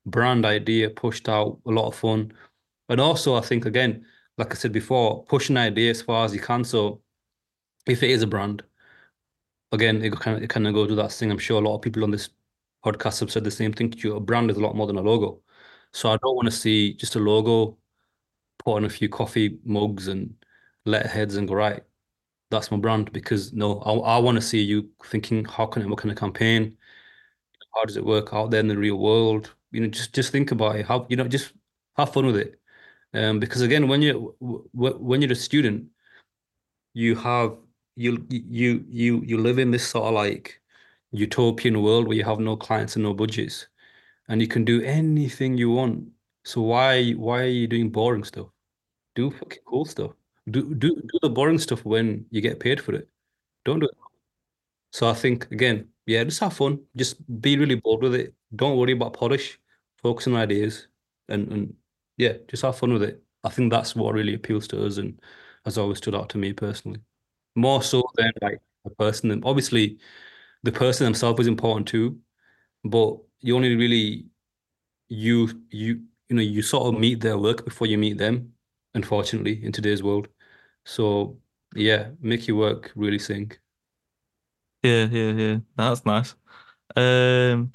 brand idea pushed out, a lot of fun. And also, I think, again, like I said before, push an idea as far as you can. So if it is a brand, again, it kind of it kind of goes to that thing. I'm sure a lot of people on this podcast have said the same thing to you. A brand is a lot more than a logo. So I don't want to see just a logo, put on a few coffee mugs and letterheads and go, right, that's my brand. Because no, I, I want to see you thinking, how can I, what kind of campaign? How does it work out there in the real world? You know, just just think about it. How, you know, just have fun with it. Um, because again, when you when you're a student, you have you you you you live in this sort of like utopian world where you have no clients and no budgets, and you can do anything you want. So why why are you doing boring stuff? Do fucking cool stuff. Do do do the boring stuff when you get paid for it. Don't do it. So I think again, yeah, just have fun. Just be really bold with it. Don't worry about polish. Focus on ideas, and and yeah, just have fun with it. I think that's what really appeals to us and has always stood out to me personally. More so than like the person. And obviously, the person themselves is important too, but you only really you you you know you sort of meet their work before you meet them, unfortunately, in today's world. So yeah, make your work really sing. Yeah, yeah, yeah. That's nice. Um,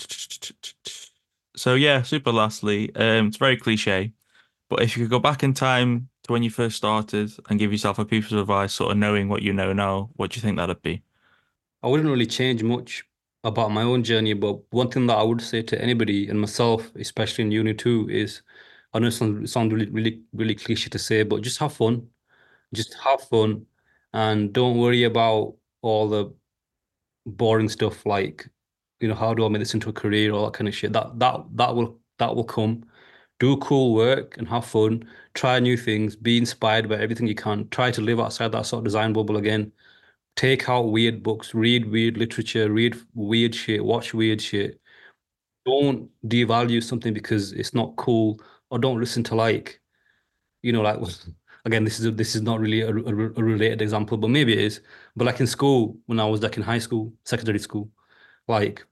so yeah, super lastly, um, it's very cliche, but if you could go back in time to when you first started and give yourself a piece of advice, sort of knowing what you know now, what do you think that'd be? I wouldn't really change much about my own journey, but one thing that I would say to anybody and myself, especially in uni too, is I know it sounds, it sounds really, really, really cliche to say, but just have fun. Just have fun and don't worry about all the boring stuff like, you know, how do I make this into a career, all that kind of shit. That that that will that will come. Do cool work and have fun. Try new things. Be inspired by everything you can. Try to live outside that sort of design bubble again. Take out weird books, read weird literature, read weird shit, watch weird shit. Don't devalue something because it's not cool, or don't listen to like, you know, like again, this is a, this is not really a, a, a related example, but maybe it is. But like in school, when I was like in high school, secondary school, like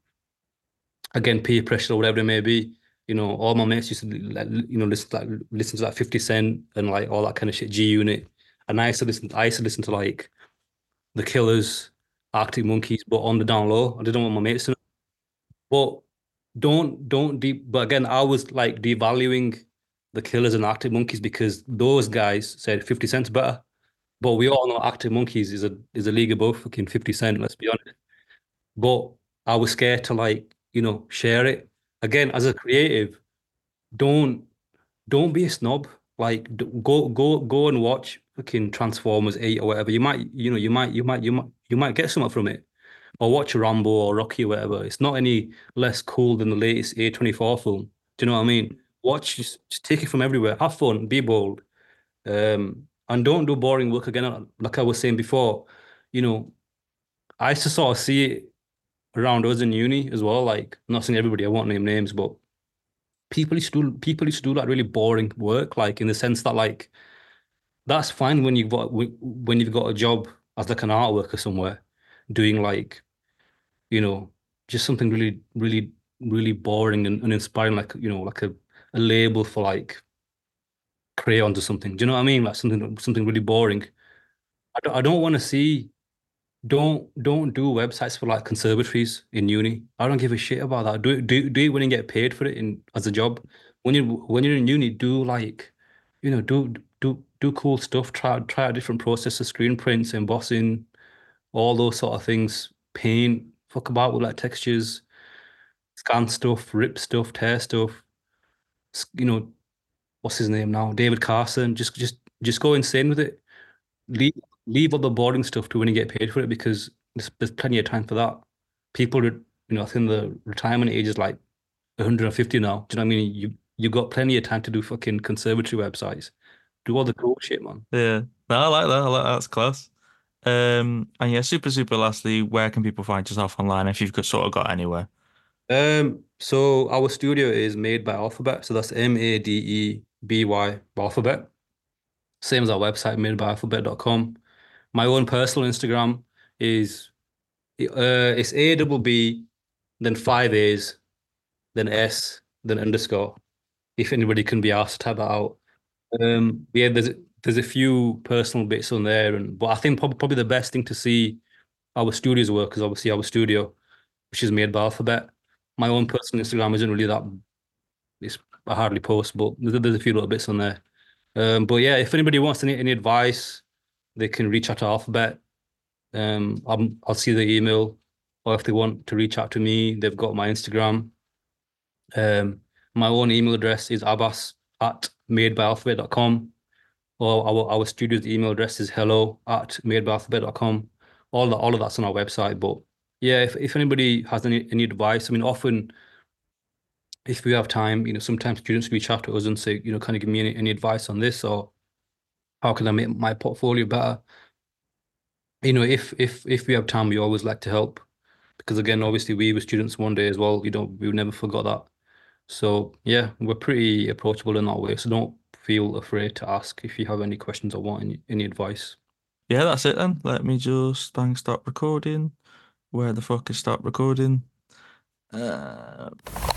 again, peer pressure or whatever it may be, you know, all my mates used to like, you know, listen to like listen to like fifty Cent and like all that kind of shit, G Unit. And I used to listen I used to listen to like The Killers, Arctic Monkeys, but on the down low. I didn't want my mates to know. But don't don't deep but again, I was like devaluing The Killers and Arctic Monkeys because those guys said fifty Cent's better. But we all know Arctic Monkeys is a is a league above fucking fifty Cent, let's be honest. But I was scared to like, you know, share it. Again, as a creative, don't don't be a snob. Like d- go go go and watch fucking Transformers eight or whatever. You might, you know, you might you might you might you might get something from it. Or watch Rambo or Rocky or whatever. It's not any less cool than the latest A twenty-four film. Do you know what I mean? Watch, just, just take it from everywhere. Have fun, be bold. Um, and don't do boring work again. Like I was saying before, you know, I used to sort of see it around us in uni as well. Like, I'm not saying everybody, I won't name names, but people used to do people used to do like really boring work, like in the sense that like that's fine when you've got when you've got a job as like an art worker somewhere, doing like, you know, just something really, really, really boring and uninspiring, like, you know, like a, a label for like crayons or something. Do you know what I mean? Like something something really boring. I don't I don't want to see. Don't don't do websites for like conservatories in uni. I don't give a shit about that. Do it do do it when you get paid for it in as a job. When you when you're in uni, do like, you know, do do do cool stuff. Try try out different processes, screen prints, embossing, all those sort of things. Paint, fuck about with like textures, scan stuff, rip stuff, tear stuff. S- You know, what's his name now? David Carson. Just just just go insane with it. Leave leave all the boring stuff to when you get paid for it because there's, there's plenty of time for that. People, are, you know, I think the retirement age is like one hundred fifty now. Do you know what I mean? You you've got plenty of time to do fucking conservatory websites. Do all the cool shit, man. Yeah, no, I like that. I like that. That's class. Um, and yeah, super, super lastly, where can people find yourself online if you've got sort of got anywhere? Um, so our studio is made by Alphabet, so that's M A D E B Y Alphabet. Same as our website, made by alphabet dot com. My own personal Instagram is uh it's A double B, then five A's, then S. then underscore. If anybody can be asked to type that out. Um, yeah, there's there's a few personal bits on there, and but I think probably probably the best thing to see our studio's work is obviously our studio, which is made by Alphabet. My own personal Instagram isn't really that. It's I hardly post, but there's, there's a few little bits on there. Um, but yeah, if anybody wants any any advice, they can reach out to Alphabet. Um, I'm, I'll see the email, or if they want to reach out to me, they've got my Instagram. Um, my own email address is abbas at madebyalphabet dot com, or our our studio's email address is hello at madebyalphabet dot com. All that all of that's on our website. But yeah, if if anybody has any any advice, I mean, often if we have time, you know, sometimes students reach out to us and say, you know, can you give me any, any advice on this, or how can I make my portfolio better? You know, if if if we have time, we always like to help, because again, obviously we were students one day as well. You know, we never forgot that. So yeah, we're pretty approachable in that way. So don't feel afraid to ask if you have any questions or want any, any advice. Yeah, that's it then. Let me just bang stop recording. Where the fuck is stop recording? Uh